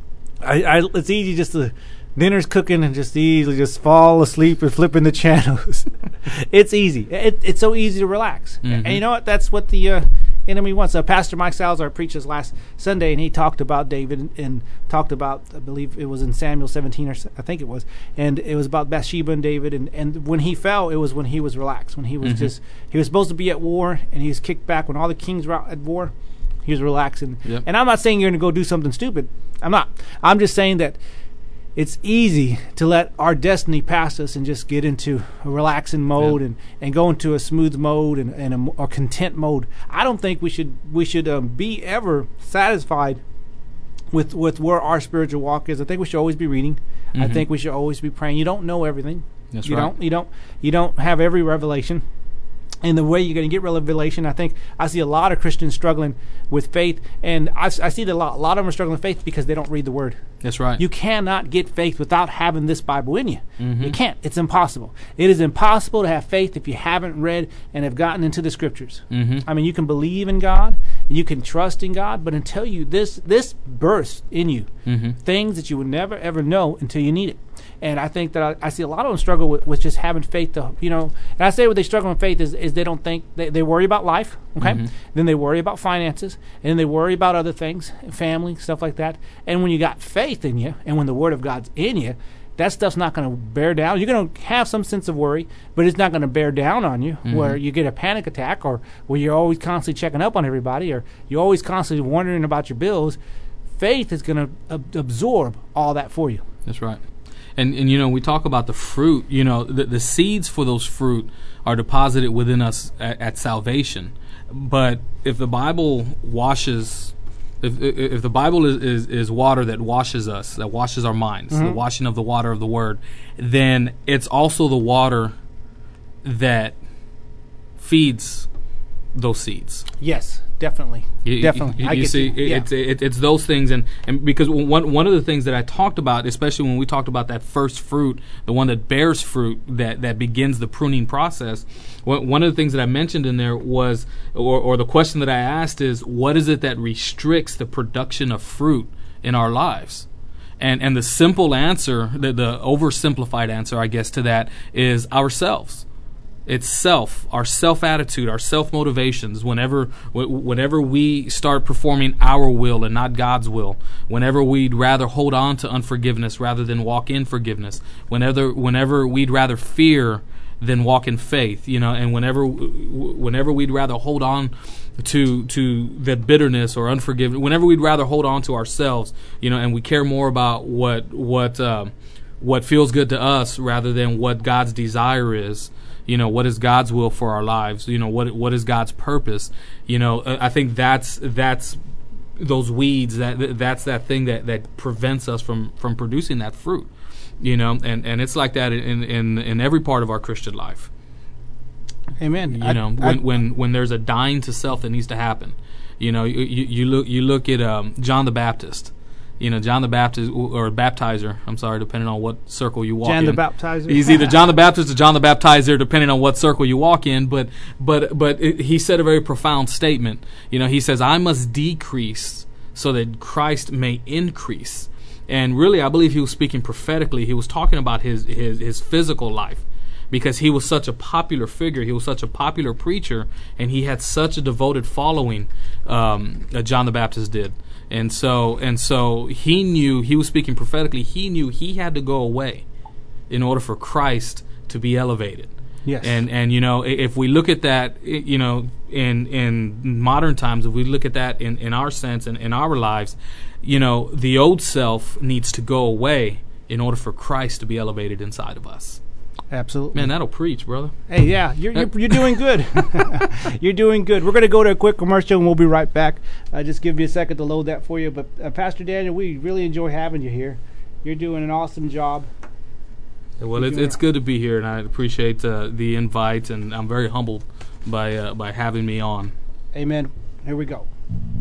[SPEAKER 1] I, I it's easy just to. Dinner's cooking and just easily just fall asleep and flipping the channels. It's easy. It, it's so easy to relax. Mm-hmm. And you know what? That's what the uh, enemy wants. Uh, Pastor Mike Salazar preached this last Sunday, and he talked about David and, and talked about, I believe it was in Samuel seventeen, or I think it was, and it was about Bathsheba and David. And, and when he fell, it was when he was relaxed, when he was mm-hmm. just, he was supposed to be at war, and he was kicked back. When all the kings were out at war, he was relaxing. Yep. And I'm not saying you're going to go do something stupid. I'm not. I'm just saying that it's easy to let our destiny pass us and just get into a relaxing mode yeah. and, and go into a smooth mode and, and a, a content mode. I don't think we should we should um, be ever satisfied with with where our spiritual walk is. I think we should always be reading. Mm-hmm. I think we should always be praying. You don't know everything.
[SPEAKER 2] That's
[SPEAKER 1] you
[SPEAKER 2] right.
[SPEAKER 1] don't you don't you don't have every revelation. And the way you're going to get revelation, I think I see a lot of Christians struggling with faith, and I, I see that a lot, a lot of them are struggling with faith because they don't read the Word.
[SPEAKER 2] That's right.
[SPEAKER 1] You cannot get faith without having this Bible in you.
[SPEAKER 2] Mm-hmm.
[SPEAKER 1] You can't. It's impossible. It is impossible to have faith if you haven't read and have gotten into the Scriptures.
[SPEAKER 2] Mm-hmm.
[SPEAKER 1] I mean, you can believe in God, you can trust in God, but until you this this bursts in you
[SPEAKER 2] mm-hmm.
[SPEAKER 1] things that you would never ever know until you need it. And I think that I, I see a lot of them struggle with, with just having faith to, you know, and I say what they struggle with faith is, is they don't think, they, they worry about life, okay? Mm-hmm. Then they worry about finances, and then they worry about other things, family, stuff like that. And when you got faith in you, and when the Word of God's in you, that stuff's not going to bear down. You're going to have some sense of worry, but it's not going to bear down on you mm-hmm. where you get a panic attack or where you're always constantly checking up on everybody or you're always constantly wondering about your bills. Faith is going to ab- absorb all that for you.
[SPEAKER 2] That's right. And, and you know, we talk about the fruit, you know, the, the seeds for those fruit are deposited within us at, at salvation. But if the Bible washes If, if the Bible is, is, is water that washes us, that washes our minds,
[SPEAKER 1] Mm-hmm.
[SPEAKER 2] the washing of the water of the Word, then it's also the water that feeds those seeds.
[SPEAKER 1] Yes, definitely.
[SPEAKER 2] You,
[SPEAKER 1] definitely.
[SPEAKER 2] You,
[SPEAKER 1] I
[SPEAKER 2] you
[SPEAKER 1] get
[SPEAKER 2] see,
[SPEAKER 1] you.
[SPEAKER 2] it,
[SPEAKER 1] Yeah.
[SPEAKER 2] it's it, it's those things, and, and because one one of the things that I talked about, especially when we talked about that first fruit, the one that bears fruit, that, that begins the pruning process. One one of the things that I mentioned in there was, or or the question that I asked is, what is it that restricts the production of fruit in our lives? And and the simple answer, the the oversimplified answer, I guess, to that is ourselves. It's self, our self-attitude, our self-motivations. Whenever, wh- whenever we start performing our will and not God's will, whenever we'd rather hold on to unforgiveness rather than walk in forgiveness, whenever, whenever we'd rather fear than walk in faith, you know, and whenever, whenever we'd rather hold on to to the bitterness or unforgiveness, whenever we'd rather hold on to ourselves, you know, and we care more about what what um, what feels good to us rather than what God's desire is. You know, what is God's will for our lives? You know, what what is God's purpose? You know, I think that's that's those weeds, that that's that thing that, that prevents us from, from producing that fruit. You know, and, and it's like that in, in, in every part of our Christian life.
[SPEAKER 1] Amen.
[SPEAKER 2] You
[SPEAKER 1] I,
[SPEAKER 2] know,
[SPEAKER 1] I,
[SPEAKER 2] when, when when there's a dying to self that needs to happen. You know, you, you, you look you look at um, John the Baptist. You know, John the Baptist, or baptizer, I'm sorry, depending on what circle you walk
[SPEAKER 1] John
[SPEAKER 2] in.
[SPEAKER 1] the Baptizer.
[SPEAKER 2] He's either John the Baptist or John the Baptizer, depending on what circle you walk in. But but but it, he said a very profound statement. You know, he says, I must decrease so that Christ may increase. And really, I believe he was speaking prophetically. He was talking about his, his, his physical life, because he was such a popular figure. He was such a popular preacher, and he had such a devoted following, um, uh, John the Baptist did. And so and so he knew, he was speaking prophetically, he knew he had to go away in order for Christ to be elevated.
[SPEAKER 1] Yes.
[SPEAKER 2] And and you know, if we look at that, you know, in in modern times, if we look at that in, in our sense and in our lives, you know, the old self needs to go away in order for Christ to be elevated inside of us.
[SPEAKER 1] Absolutely.
[SPEAKER 2] Man, that'll preach, brother.
[SPEAKER 1] Hey, yeah, you're you're, you're doing good. You're doing good. We're going to go to a quick commercial, and we'll be right back. Uh, just give me a second to load that for you. But uh, Pastor Daniel, we really enjoy having you here. You're doing an awesome job.
[SPEAKER 2] Well, it's it's good to be here, and I appreciate uh, the invite, and I'm very humbled by uh, by having me on.
[SPEAKER 1] Amen. Here we go.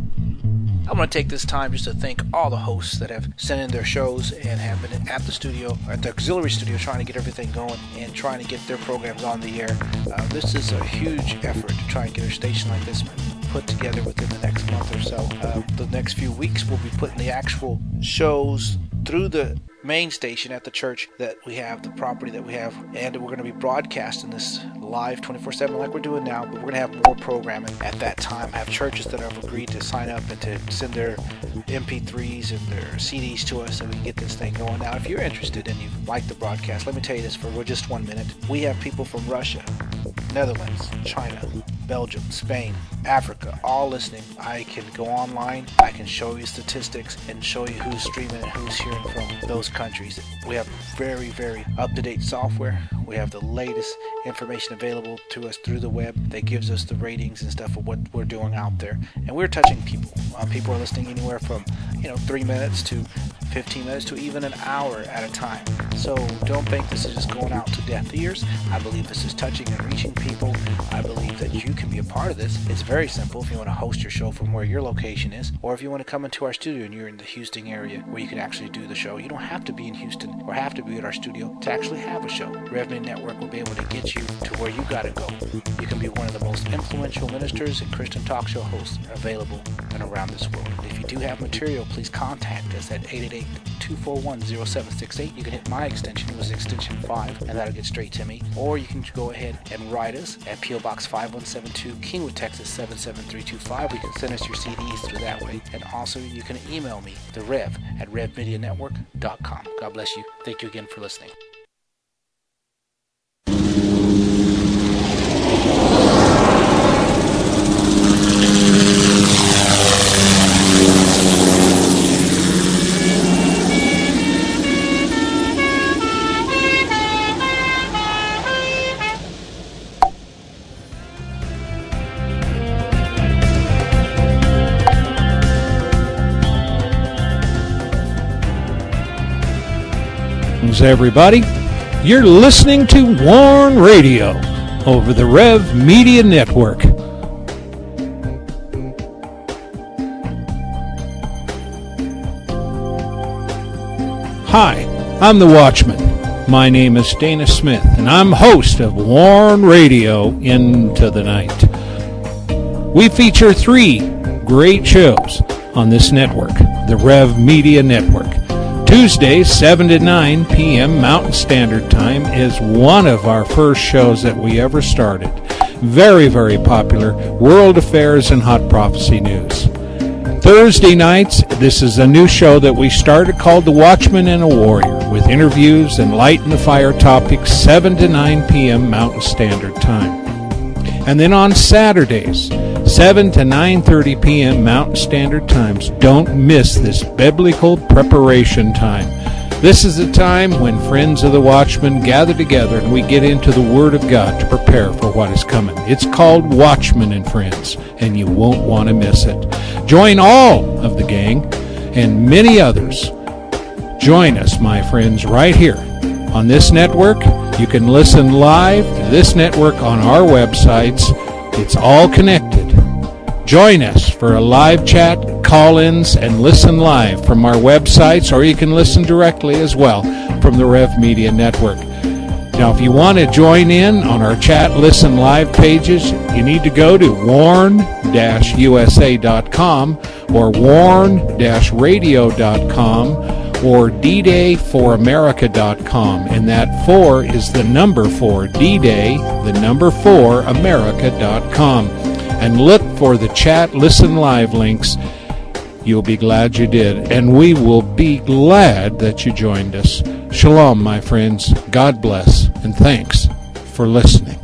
[SPEAKER 3] I want to take this time just to thank all the hosts that have sent in their shows and have been at the studio, at the auxiliary studio, trying to get everything going and trying to get their programs on the air. Uh, this is a huge effort to try and get a station like this put together within the next month or so. Uh, the next few weeks, we'll be putting the actual shows through the main station at the church that we have, the property that we have, and we're going to be broadcasting this live twenty-four seven like we're doing now, but we're going to have more programming at that time. I have churches that have agreed to sign up and to send their M P threes and their C Ds to us so we can get this thing going. Now, if you're interested and you like the broadcast, let me tell you this for just one minute. We have people from Russia, Netherlands, China, Belgium, Spain, Africa, all listening. I can go online, I can show you statistics and show you who's streaming and who's hearing from those countries. We have very, very up-to-date software. We have the latest information available to us through the web that gives us the ratings and stuff of what we're doing out there. And we're touching people. Uh, people are listening anywhere from, you know, three minutes to fifteen minutes to even an hour at a time. So don't think this is just going out to deaf ears. I believe this is touching and reaching people. I believe that you can be a part of this. It's very simple if you want to host your show from where your location is, or if you want to come into our studio and you're in the Houston area where you can actually do the show. You don't have to be in Houston or have to be at our studio to actually have a show. Revenue Network will be able to get you to where you got to go. You can be one of the most influential ministers and Christian talk show hosts available and around this world. And if you do have material, please contact us at eight eight eight, two four one, zero seven six eight. You can hit my extension, it was extension five, and that'll get straight to me. Or you can go ahead and write us at P O Box five one seven two, Kingwood, Texas seven seven three two five. We can send us your C Ds through that way. And also you can email me, the Rev at rev media network dot com. God bless you. Thank you again for listening.
[SPEAKER 4] Greetings, everybody. You're listening to Warn Radio over the Rev Media Network. Hi, I'm the Watchman. My name is Dana Smith, and I'm host of Warn Radio Into the Night. We feature three great shows on this network, the Rev Media Network. Tuesdays, seven to nine p.m. Mountain Standard Time is one of our first shows that we ever started. Very, very popular, world affairs and hot prophecy news. Thursday nights, this is a new show that we started called The Watchman and a Warrior, with interviews and light in the fire topics, seven to nine p.m. Mountain Standard Time. And then on Saturdays, seven to nine thirty p.m. Mountain Standard Times, don't miss this biblical preparation time. This is the time when friends of the Watchman gather together and we get into the Word of God to prepare for what is coming. It's called Watchman and Friends, and you won't want to miss it. Join all of the gang and many others. Join us, my friends, right here on this network. You can listen live to this network on our websites. It's all connected. Join us for a live chat, call-ins, and listen live from our websites, or you can listen directly as well from the Rev Media Network. Now, if you want to join in on our chat, listen live pages, you need to go to warn dash u s a dot com or warn dash radio dot com or d day for america dot com, and that four is the number four, D-Day, the number four, america dot com. And look for the chat, listen live links. You'll be glad you did, and we will be glad that you joined us. Shalom, my friends. God bless, and thanks for listening.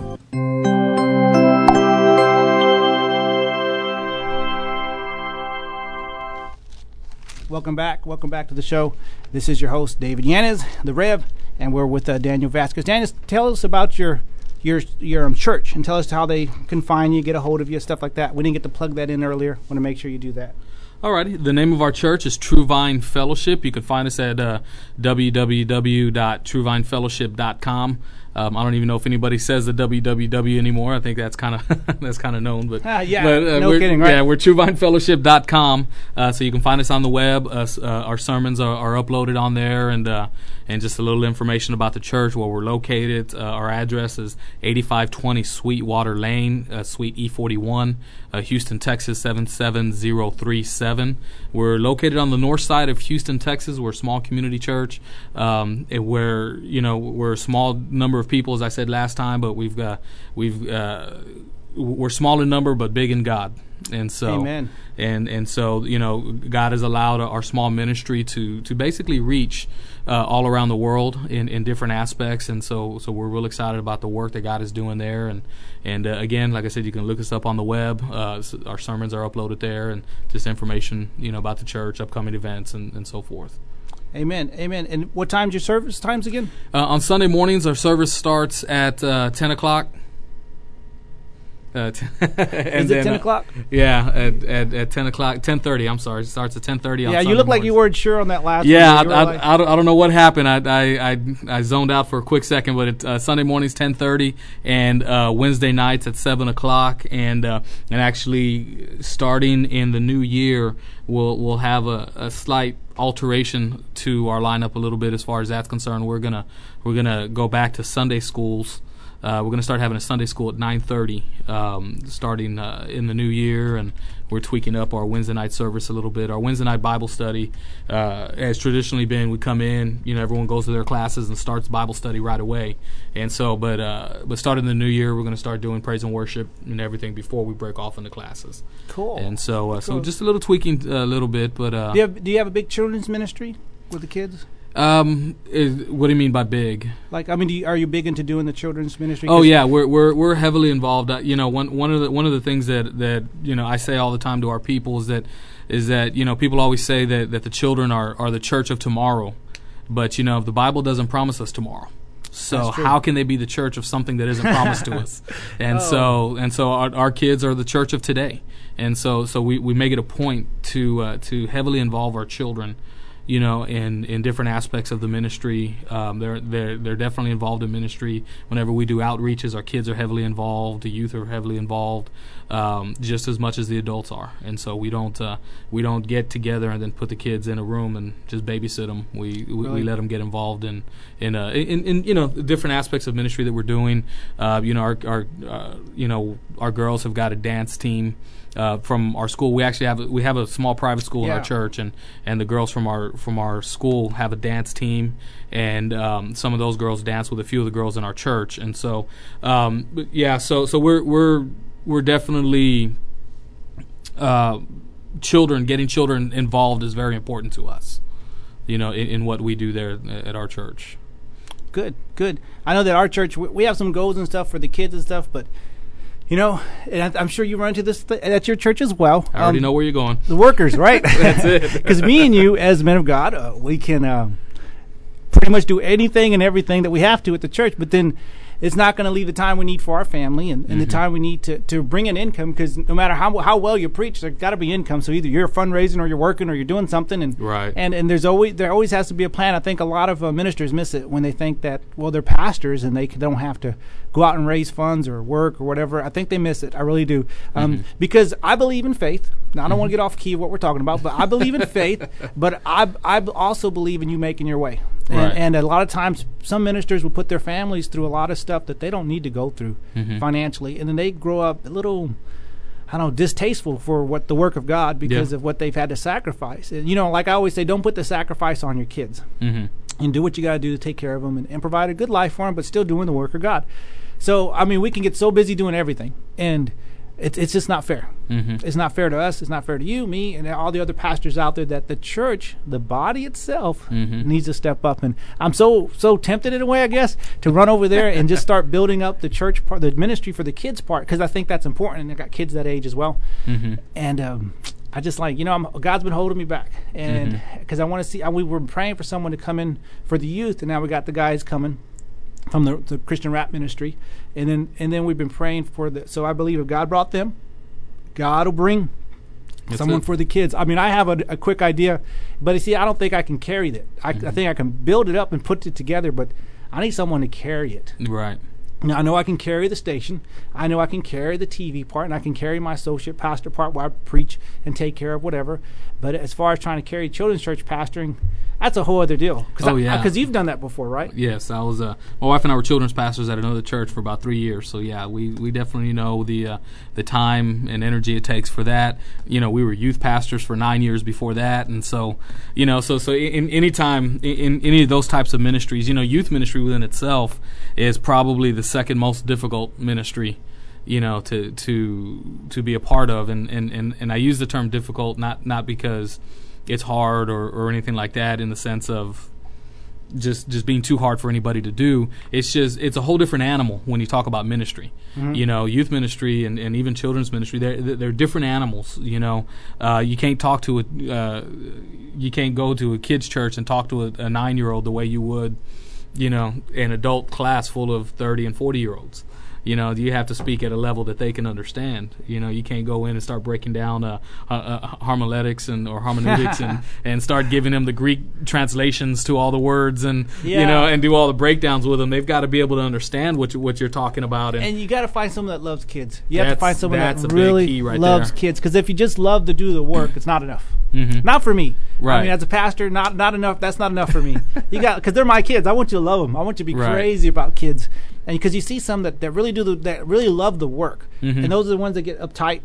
[SPEAKER 1] Welcome back. Welcome back to the show. This is your host, David Yanez, the Rev, and we're with uh, Daniel Vasquez. Daniel, tell us about your your your um, church, and tell us how they can find you, get a hold of you, stuff like that. We didn't get to plug that in earlier. Want to make sure you do that.
[SPEAKER 2] Alrighty, the name of our church is True Vine Fellowship. You can find us at uh, w w w dot true vine fellowship dot com. Um, I don't even know if anybody says the W W W anymore. I think that's kind of that's kind of known, but
[SPEAKER 1] ah, yeah,
[SPEAKER 2] but, uh,
[SPEAKER 1] no
[SPEAKER 2] we're,
[SPEAKER 1] kidding, right?
[SPEAKER 2] Yeah, we're true vine fellowship dot com, uh, so you can find us on the web. Uh, uh, our sermons are, are uploaded on there, and uh, and just a little information about the church, where we're located. Uh, our address is eighty-five twenty Sweetwater Lane, uh, Suite E forty-one, uh, Houston, Texas seven seven zero three seven. We're located on the north side of Houston, Texas. We're a small community church. Um, we're you know we're a small number of people, as I said last time, but we've got we've uh, we're small in number but big in God, and so
[SPEAKER 1] Amen.
[SPEAKER 2] and and so you know God has allowed our small ministry to to basically reach uh, all around the world in, in different aspects, and so so we're real excited about the work that God is doing there, and and uh, again, like I said, you can look us up on the web. Uh, our sermons are uploaded there, and just information you know about the church, upcoming events, and, and so forth.
[SPEAKER 1] Amen. Amen. And what time's your service times again?
[SPEAKER 2] Uh, on Sunday mornings, our service starts at uh, ten o'clock. Uh, t- and
[SPEAKER 1] Is it
[SPEAKER 2] then,
[SPEAKER 1] ten
[SPEAKER 2] uh,
[SPEAKER 1] o'clock?
[SPEAKER 2] Yeah, at, at, at ten o'clock, ten thirty. I'm sorry, it starts at ten thirty. On
[SPEAKER 1] Yeah,
[SPEAKER 2] Sunday
[SPEAKER 1] you look like
[SPEAKER 2] mornings.
[SPEAKER 1] you weren't sure on that last.
[SPEAKER 2] Yeah,
[SPEAKER 1] one.
[SPEAKER 2] I,
[SPEAKER 1] You
[SPEAKER 2] I,
[SPEAKER 1] were like-
[SPEAKER 2] I, don't, I don't know what happened. I I, I, I zoned out for a quick second, but it, uh, Sunday mornings ten thirty, and uh, Wednesday nights at seven o'clock, and uh, and actually starting in the new year, we'll we'll have a, a slight alteration to our lineup a little bit as far as that's concerned. We're gonna we're gonna go back to Sunday schools. Uh, we're going to start having a Sunday school at nine thirty, um, starting uh, in the new year, and we're tweaking up our Wednesday night service a little bit. Our Wednesday night Bible study uh, has traditionally been, we come in, you know, everyone goes to their classes and starts Bible study right away. And so, but uh, but starting the new year, we're going to start doing praise and worship and everything before we break off into classes.
[SPEAKER 1] Cool.
[SPEAKER 2] And so, uh, so
[SPEAKER 1] Cool.
[SPEAKER 2] just a little tweaking, a uh, little bit, but uh,
[SPEAKER 1] do you have Do you have a big children's ministry with the kids?
[SPEAKER 2] um, is, what do you mean by big?
[SPEAKER 1] Like, I mean, do you, are you big into doing the children's ministry?
[SPEAKER 2] Oh
[SPEAKER 1] 'Cause-
[SPEAKER 2] yeah, we're we're we're heavily involved. Uh, you know, one one of the one of the things that, that you know I say all the time to our people is that is that you know people always say that, that the children are, are the church of tomorrow, but you know the Bible doesn't promise us tomorrow. So
[SPEAKER 1] That's true.
[SPEAKER 2] how can they be the church of something that isn't promised to us? And
[SPEAKER 1] Oh.
[SPEAKER 2] so and so our, our kids are the church of today. And so so we, we make it a point to uh, to heavily involve our children, you know, in, in different aspects of the ministry. Um, they're they're they're definitely involved in ministry. Whenever we do outreaches, our kids are heavily involved. The youth are heavily involved, um, just as much as the adults are. And so we don't uh, we don't get together and then put the kids in a room and just babysit them. We we,
[SPEAKER 1] Really?
[SPEAKER 2] we let them get involved in in, uh, in in you know different aspects of ministry that we're doing. Uh, you know, our our uh, you know our girls have got a dance team. Uh, from our school, we actually have a, we have a small private school in
[SPEAKER 1] Yeah.
[SPEAKER 2] our church, and, and the girls from our from our school have a dance team, and um, some of those girls dance with a few of the girls in our church, and so um, but yeah, so so we're we're we're definitely uh, children getting children involved is very important to us, you know, in, in what we do there at our church.
[SPEAKER 1] Good, good. I know that our church, we, we have some goals and stuff for the kids and stuff, but you know, and I, I'm sure you run into this th- at your church as well.
[SPEAKER 2] I already
[SPEAKER 1] Um,
[SPEAKER 2] know where you're going.
[SPEAKER 1] The workers, right?
[SPEAKER 2] That's it.
[SPEAKER 1] Because me and you, as men of God, uh, we can uh, pretty much do anything and everything that we have to at the church, but then it's not going to leave the time we need for our family and, and
[SPEAKER 2] Mm-hmm.
[SPEAKER 1] the time we need to, to bring in income, because no matter how how well you preach, there's got to be income. So either you're fundraising or you're working or you're doing something, and
[SPEAKER 2] Right.
[SPEAKER 1] and and there's always there always has to be a plan. I think a lot of uh, ministers miss it when they think that, well, they're pastors and they c- don't have to go out and raise funds or work or whatever. I think they miss it. I really do, um,
[SPEAKER 2] Mm-hmm.
[SPEAKER 1] because I believe in faith. Now I don't want to get off key of what we're talking about, but I believe in faith. But I I also believe in you making your way. And,
[SPEAKER 2] Right.
[SPEAKER 1] and a lot of times, some ministers will put their families through a lot of stuff that they don't need to go through
[SPEAKER 2] Mhm.
[SPEAKER 1] financially, and then they grow up a little, I don't know, distasteful for what the work of God because
[SPEAKER 2] Yeah.
[SPEAKER 1] of what they've had to sacrifice. And, you know, like I always say, don't put the sacrifice on your kids,
[SPEAKER 2] Mm-hmm.
[SPEAKER 1] and do what you got to do to take care of them and, and provide a good life for them, but still doing the work of God. So, I mean, we can get so busy doing everything, and it's it's just not fair.
[SPEAKER 2] Mm-hmm.
[SPEAKER 1] It's not fair to us. It's not fair to you, me, and all the other pastors out there. That the church, the body itself,
[SPEAKER 2] Mhm.
[SPEAKER 1] needs to step up. And I'm so so tempted in a way, I guess, to run over there and just start building up the church part, the ministry for the kids part, because I think that's important. And I got kids that age as well.
[SPEAKER 2] Mm-hmm.
[SPEAKER 1] And um, I just like, you know, I'm, God's been holding me back, and because I want to see. I, we were praying for someone to come in for the youth, and now we got the guys coming from the, the Christian rap ministry, and then and then we've been praying for the. So I believe if God brought them, God will bring
[SPEAKER 2] That's
[SPEAKER 1] someone
[SPEAKER 2] it.
[SPEAKER 1] for the kids. I mean, I have a, a quick idea, but you see, I don't think I can carry that. I, I think I can build it up and put it together, but I need someone to carry it.
[SPEAKER 2] Right.
[SPEAKER 1] Now, I know I can carry the station. I know I can carry the T V part, and I can carry my associate pastor part where I preach and take care of whatever. But as far as trying to carry children's church pastoring, that's a whole other deal. Cause
[SPEAKER 2] Oh,
[SPEAKER 1] I,
[SPEAKER 2] yeah.
[SPEAKER 1] Because you've done that before, right?
[SPEAKER 2] Yes, I was. Uh, my wife and I were children's pastors at another church for about three years. So yeah, we, we definitely know the uh, the time and energy it takes for that. You know, we were youth pastors for nine years before that, and so you know, so so in any time in, in any of those types of ministries, you know, youth ministry within itself is probably the second most difficult ministry, you know, to to to be a part of. And and, and, and I use the term difficult not not because it's hard or, or anything like that in the sense of just just being too hard for anybody to do. It's just it's a whole different animal when you talk about ministry.
[SPEAKER 1] Mm-hmm.
[SPEAKER 2] You know, youth ministry and, and even children's ministry, they're they're different animals. You know, uh, you can't talk to a uh, you can't go to a kid's church and talk to a, a nine year old the way you would, you know, an adult class full of thirty and forty year olds. You know, you have to speak at a level that they can understand. You know, you can't go in and start breaking down uh, uh, uh, homiletics and or hermeneutics and, and start giving them the Greek translations to all the words and
[SPEAKER 1] Yeah.
[SPEAKER 2] you know and do all the breakdowns with them. They've got to be able to understand what you, what you're talking about. And,
[SPEAKER 1] And you got to find someone that loves kids. You have to
[SPEAKER 2] That's-
[SPEAKER 1] find someone
[SPEAKER 2] that's
[SPEAKER 1] that
[SPEAKER 2] a big
[SPEAKER 1] really
[SPEAKER 2] key right
[SPEAKER 1] loves
[SPEAKER 2] there.
[SPEAKER 1] kids. Because if you just love to do the work, it's not enough.
[SPEAKER 2] Mhm.
[SPEAKER 1] Not for me. I
[SPEAKER 2] Right.
[SPEAKER 1] mean, as a pastor, not not enough. That's not enough for me. You got because they're my kids. I want you to love them. I want you to be
[SPEAKER 2] Right.
[SPEAKER 1] crazy about kids. And because you see some that, that really do the, that really love the work,
[SPEAKER 2] Mhm.
[SPEAKER 1] and those are the ones that get uptight.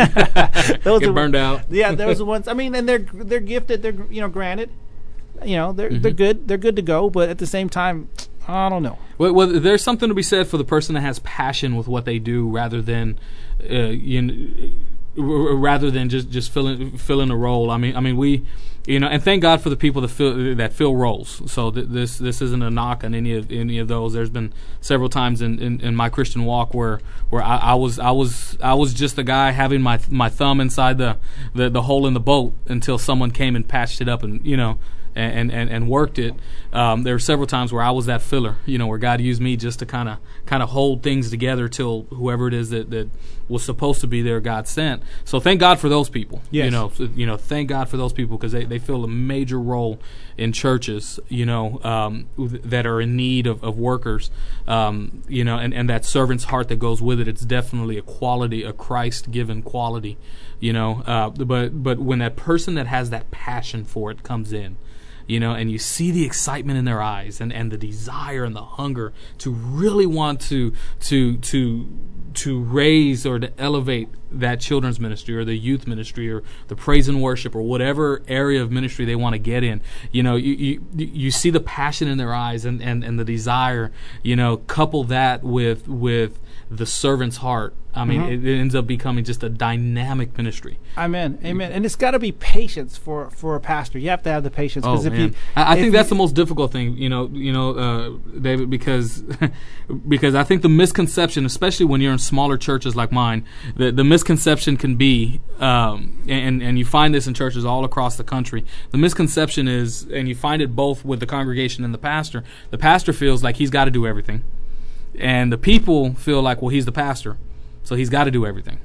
[SPEAKER 1] those
[SPEAKER 2] Get
[SPEAKER 1] are,
[SPEAKER 2] burned out.
[SPEAKER 1] Yeah, those are the ones. I mean, and they're they're gifted. They're you know granted, you know they're they're
[SPEAKER 2] Mhm.
[SPEAKER 1] good. They're good to go. But at the same time, I don't know.
[SPEAKER 2] Well, well, there's something to be said for the person that has passion with what they do, rather than, uh, you know, r- rather than just, just filling filling a role. I mean, I mean, we, you know, and thank God for the people that fill that fill roles. So th- this this isn't a knock on any of any of those. There's been several times in, in, in my Christian walk where where I, I was I was I was just the guy having my my thumb inside the, the, the hole in the boat until someone came and patched it up and you know. and, and, and worked it. Um, there were several times where I was that filler, you know, where God used me just to kind of kind of hold things together till whoever it is that, that was supposed to be there, God sent. So thank God for those people.
[SPEAKER 1] Yes.
[SPEAKER 2] You know, you know, thank God for those people because they, they fill a major role in churches, you know, um, that are in need of, of workers, um, you know, and, and that servant's heart that goes with it. It's definitely a quality, a Christ-given quality, you know. Uh, but but when that person that has that passion for it comes in, you know, and you see the excitement in their eyes and, and the desire and the hunger to really want to to to to raise or to elevate that children's ministry or the youth ministry or the praise and worship or whatever area of ministry they want to get in, you know, you you, you see the passion in their eyes and, and, and the desire, you know, couple that with with the servant's heart. I mean, mm-hmm. it, it ends up becoming just a dynamic ministry.
[SPEAKER 1] Amen, amen. And it's got to be patience for, for a pastor. You have to have the patience.
[SPEAKER 2] Oh
[SPEAKER 1] if
[SPEAKER 2] man,
[SPEAKER 1] you,
[SPEAKER 2] I, I think
[SPEAKER 1] you,
[SPEAKER 2] that's the most difficult thing, you know, you know, uh, David, because because I think the misconception, especially when you're in smaller churches like mine, the the misconception can be, um, and and you find this in churches all across the country. The misconception is, and you find it both with the congregation and the pastor. The pastor feels like he's got to do everything, and the people feel like, well, he's the pastor, so he's got to do everything,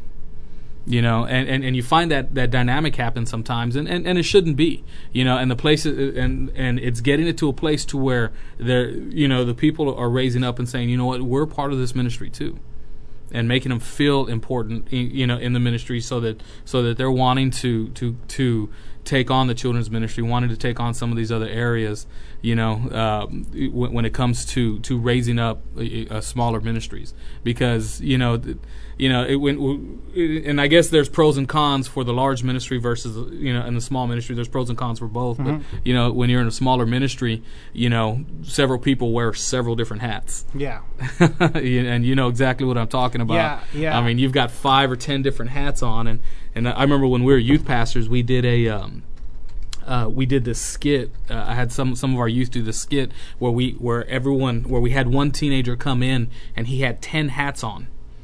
[SPEAKER 2] you know, and, and, and you find that, that dynamic happen sometimes, and, and, and it shouldn't be, you know, and the place, and and it's getting it to a place to where they're, you know, the people are raising up and saying, you know what, we're part of this ministry too, and making them feel important, you know, in the ministry, so that so that they're wanting to to to take on the children's ministry, wanting to take on some of these other areas, you know, uh, when, when it comes to, to raising up uh, smaller ministries, because you know, th- you know, it, when, it, and I guess there's pros and cons for the large ministry versus, you know, and the small ministry. There's pros and cons for both, mm-hmm. but you know, when you're in a smaller ministry, you know, several people wear several different hats.
[SPEAKER 1] Yeah,
[SPEAKER 2] and you know exactly what I'm talking about.
[SPEAKER 1] Yeah, yeah.
[SPEAKER 2] I mean, you've got five or ten different hats on, and. And I remember when we were youth pastors, we did a um, uh, we did this skit. Uh, I had some some of our youth do this skit where we where everyone where we had one teenager come in and he had ten hats on.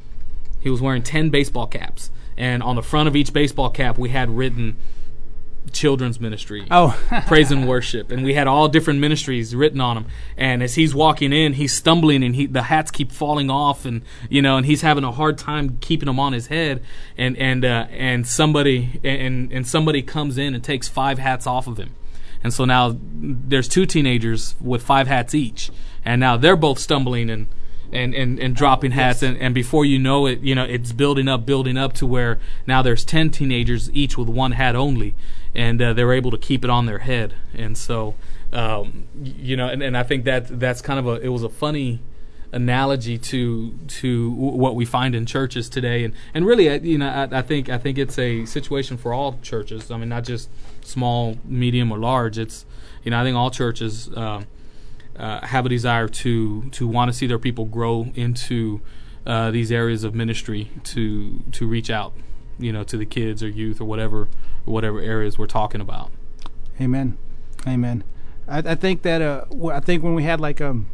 [SPEAKER 2] He was wearing ten baseball caps, and on the front of each baseball cap we had written children's ministry,
[SPEAKER 1] oh,
[SPEAKER 2] praise and worship, and we had all different ministries written on them. And as he's walking in, he's stumbling, and he the hats keep falling off, and you know, and he's having a hard time keeping them on his head. And and uh, and somebody and and somebody comes in and takes five hats off of him, and so now there's two teenagers with five hats each, and now they're both stumbling and. And, and, and dropping hats,
[SPEAKER 1] yes.
[SPEAKER 2] and, and before you know it, you know, it's building up, building up to where now there's ten teenagers each with one hat only, and uh, they're able to keep it on their head. And so, um, you know, and, and I think that that's kind of a, it was a funny analogy to to what we find in churches today, and and really, you know, I, I think I think it's a situation for all churches. I mean, not just small, medium, or large. It's, you know, I think all churches. Um, Uh, have a desire to to want to see their people grow into uh, these areas of ministry to to reach out, you know, to the kids or youth or whatever or whatever areas we're talking about.
[SPEAKER 1] Amen, amen. I, I think that uh, w- I think when we had like um,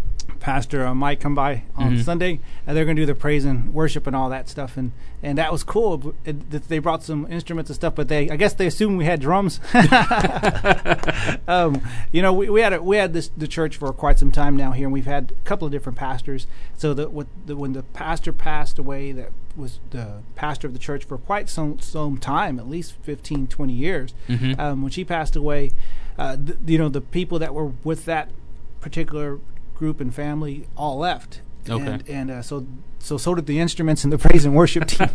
[SPEAKER 1] Pastor uh, Mike come by on
[SPEAKER 2] Mm-hmm.
[SPEAKER 1] Sunday, and they're going to do the praise and worship and all that stuff, and, and that was cool. It, it, they brought some instruments and stuff, but they I guess they assumed we had drums. um, you know, we, we had a, we had this the church for quite some time now here, and we've had a couple of different pastors. So that with the, when the pastor passed away, that was the pastor of the church for quite some some time, at least fifteen, twenty years.
[SPEAKER 2] Mm-hmm.
[SPEAKER 1] Um, when she passed away, uh, th- you know, the people that were with that particular group and family all left.
[SPEAKER 2] Okay.
[SPEAKER 1] And, and uh, so so so did the instruments and the praise and worship team.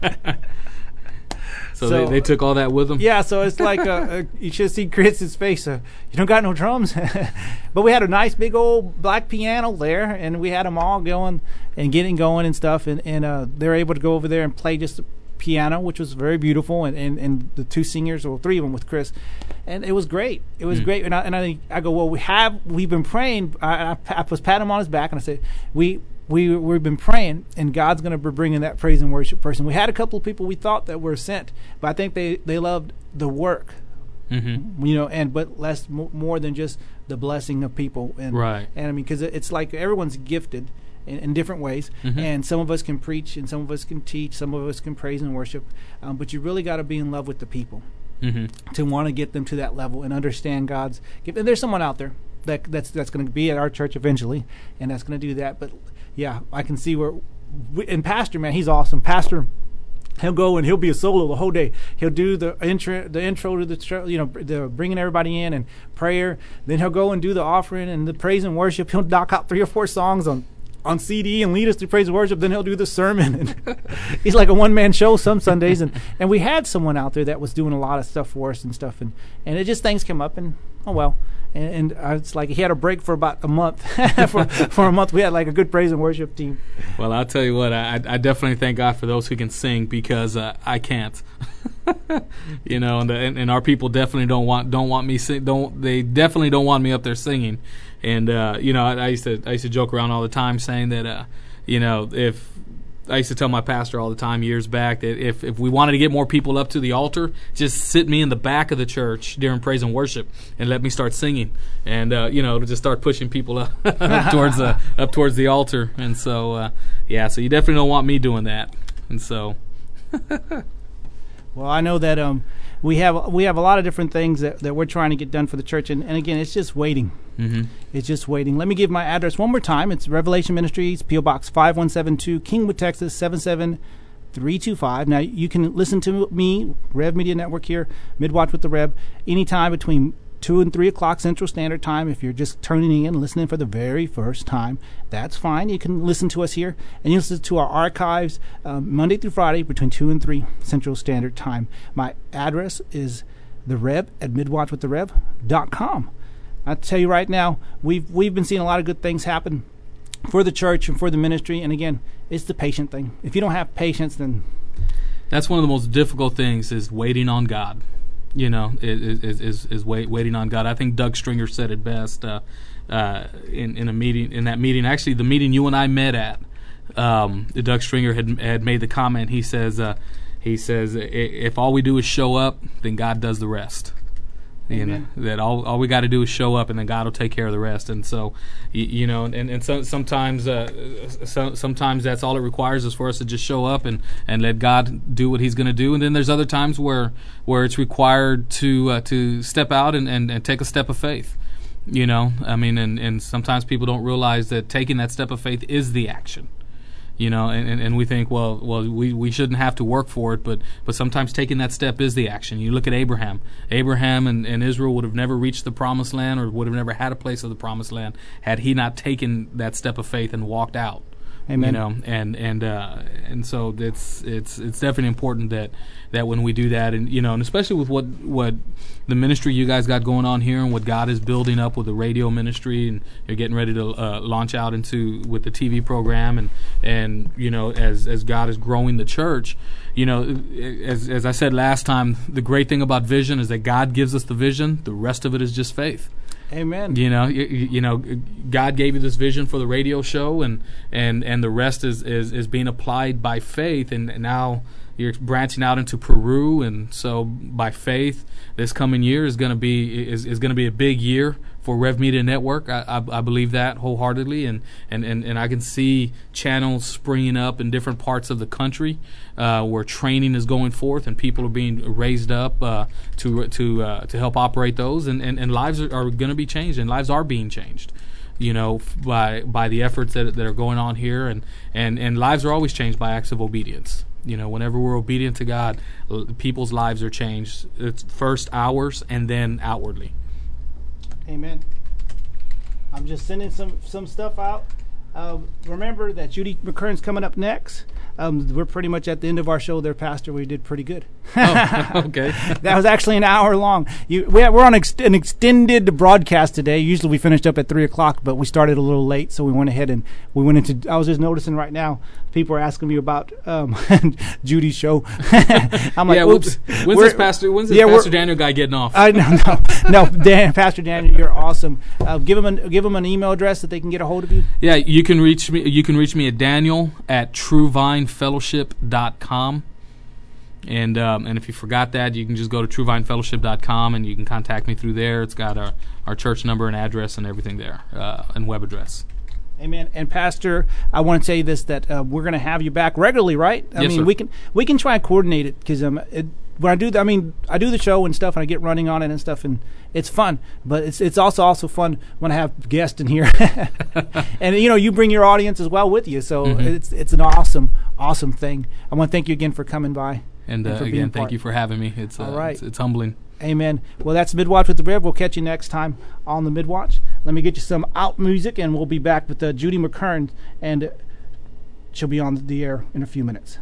[SPEAKER 2] so
[SPEAKER 1] so
[SPEAKER 2] they, they took all that with them?
[SPEAKER 1] Yeah, so it's like uh, uh, you should see Chris's face. Uh, you don't got no drums? But we had a nice big old black piano there, and we had them all going and getting going and stuff. And, and uh, they were able to go over there and play just the piano, which was very beautiful. And, and, and the two singers, or three of them with Chris. And it was great. It was mm. great. And I, and I I go, well, we have, we've been praying. I, I, I was patting him on his back, and I said, we, we, we've been praying, and God's going to be bringing that praise and worship person. We had a couple of people we thought that were sent, but I think they, they loved the work.
[SPEAKER 2] Mm-hmm.
[SPEAKER 1] You know, and but less m- more than just the blessing of people, and
[SPEAKER 2] right.
[SPEAKER 1] And I mean, because it's like everyone's gifted in, in different ways,
[SPEAKER 2] mm-hmm.
[SPEAKER 1] and some of us can preach, and some of us can teach, some of us can praise and worship, um, but you really got to be in love with the people.
[SPEAKER 2] Mm-hmm.
[SPEAKER 1] to want to get them to that level and understand God's gift. And there's someone out there that that's that's going to be at our church eventually, and that's going to do that. But yeah, I can see where. And Pastor, man, he's awesome. Pastor, he'll go and he'll be a solo the whole day. He'll do the intro, the intro to the show, you know, the bringing everybody in and prayer. Then he'll go and do the offering and the praise and worship. He'll knock out three or four songs on. on C D and lead us through praise and worship. Then he'll do the sermon. And he's like a one-man show some Sundays. And, and we had someone out there that was doing a lot of stuff for us and stuff. And, and it just, things come up and, oh, well. And, and uh, it's like he had a break for about a month. for, for a month, we had like a good praise and worship team.
[SPEAKER 2] Well, I'll tell you what, I, I definitely thank God for those who can sing because uh, I can't. you know, and, the, and and our people definitely don't want don't want me sing. Don't they definitely don't want me up there singing. And uh, you know, I, I used to I used to joke around all the time saying that uh, you know, if I used to tell my pastor all the time years back that if, if we wanted to get more people up to the altar, just sit me in the back of the church during praise and worship and let me start singing, and uh, you know, to just start pushing people up, up towards the up towards the altar. And so uh, yeah, so you definitely don't want me doing that. And so.
[SPEAKER 1] Well, I know that um, we have we have a lot of different things that, that we're trying to get done for the church, and, and again, it's just waiting.
[SPEAKER 2] Mm-hmm.
[SPEAKER 1] It's just waiting. Let me give my address one more time. It's Revelation Ministries, P O Box five one seven two, Kingwood, Texas seven seven three two five. Now, you can listen to me, Rev Media Network here, Midwatch with the Rev, anytime between two and three o'clock Central Standard Time. If you're just turning in, listening for the very first time, that's fine. You can listen to us here, and you listen to our archives um, Monday through Friday between two and three Central Standard Time. My address is the Rev at midwatch with the rev dot com. I'll tell you right now, we've we've been seeing a lot of good things happen for the church and for the ministry. And again, it's the patient thing. If you don't have patience, then
[SPEAKER 2] that's one of the most difficult things is waiting on God. You know, is is is, is wait, waiting on God. I think Doug Stringer said it best uh, uh, in in a meeting in that meeting. Actually, the meeting you and I met at, um, Doug Stringer had had made the comment. He says uh, he says if all we do is show up, then God does the rest. You know, that all all we got to do is show up, and then God will take care of the rest. And so, you, you know, and and so, sometimes, uh, so, sometimes that's all it requires is for us to just show up and, and let God do what He's going to do. And then there's other times where where it's required to uh, to step out and, and, and take a step of faith. You know, I mean, and, and sometimes people don't realize that taking that step of faith is the action. You know, and, and, and we think, well, well, we, we shouldn't have to work for it, but but sometimes taking that step is the action. You look at Abraham. Abraham and, and Israel would have never reached the promised land or would have never had a place of the promised land had he not taken that step of faith and walked out.
[SPEAKER 1] Amen.
[SPEAKER 2] You know, and and uh, and so it's it's it's definitely important that, that when we do that, and you know, and especially with what what the ministry you guys got going on here and what God is building up with the radio ministry, and you're getting ready to uh, launch out into with the T V program, and and you know, as as God is growing the church, you know, as as I said last time, the great thing about vision is that God gives us the vision. The rest of it is just faith.
[SPEAKER 1] Amen.
[SPEAKER 2] You know, you, you know, God gave you this vision for the radio show, and and, and the rest is, is, is being applied by faith. And now you're branching out into Peru, and so by faith, this coming year is going to be is, is going to be a big year for Rev Media Network. I, I, I believe that wholeheartedly, and, and, and, and I can see channels springing up in different parts of the country uh, where training is going forth, and people are being raised up uh, to to uh, to help operate those, and, and, and lives are, are going to be changed, and lives are being changed. You know, by by the efforts that that are going on here, and, and, and lives are always changed by acts of obedience. You know, whenever we're obedient to God, l- people's lives are changed. It's first ours, and then outwardly.
[SPEAKER 1] Amen. I'm just sending some, some stuff out. Uh, remember that Judy McKern's coming up next. Um, we're pretty much at the end of our show there, Pastor. We did pretty good.
[SPEAKER 2] Oh, okay.
[SPEAKER 1] That was actually an hour long. You, we, we're on ex- an extended broadcast today. Usually we finished up at three o'clock, but we started a little late, so we went ahead and we went into. I was just noticing right now, people are asking me about um, Judy's show. I'm like,
[SPEAKER 2] yeah,
[SPEAKER 1] oops.
[SPEAKER 2] When's this Pastor? When's this
[SPEAKER 1] yeah,
[SPEAKER 2] Pastor Daniel guy getting off?
[SPEAKER 1] I no, no, no, Dan, Pastor Daniel, you're awesome. Uh, give him an, give him an email address that they can get a hold of you.
[SPEAKER 2] Yeah, you can reach me. You can reach me at Daniel at true vine fellowship dot com. And um, and if you forgot that, you can just go to true vine fellowship dot com and you can contact me through there. It's got our, our church number and address and everything there, uh, and web address.
[SPEAKER 1] Amen. And Pastor, I want to tell you this, that uh, we're going to have you back regularly, right? I
[SPEAKER 2] yes,
[SPEAKER 1] mean,
[SPEAKER 2] sir.
[SPEAKER 1] we can we can try and coordinate it because um, it, when I do, the, I mean, I do the show and stuff, and I get running on it and stuff, and it's fun. But it's it's also also fun when I have guests in here, and you know, you bring your audience as well with you. So mm-hmm. it's it's an awesome awesome thing. I want to thank you again for coming by.
[SPEAKER 2] And, uh, and again, thank you for having me. It's uh, all right. It's, it's humbling.
[SPEAKER 1] Amen. Well, that's Midwatch with the Rev. We'll catch you next time on the Midwatch. Let me get you some out music, and we'll be back with uh, Judy McKern, and she'll be on the air in a few minutes.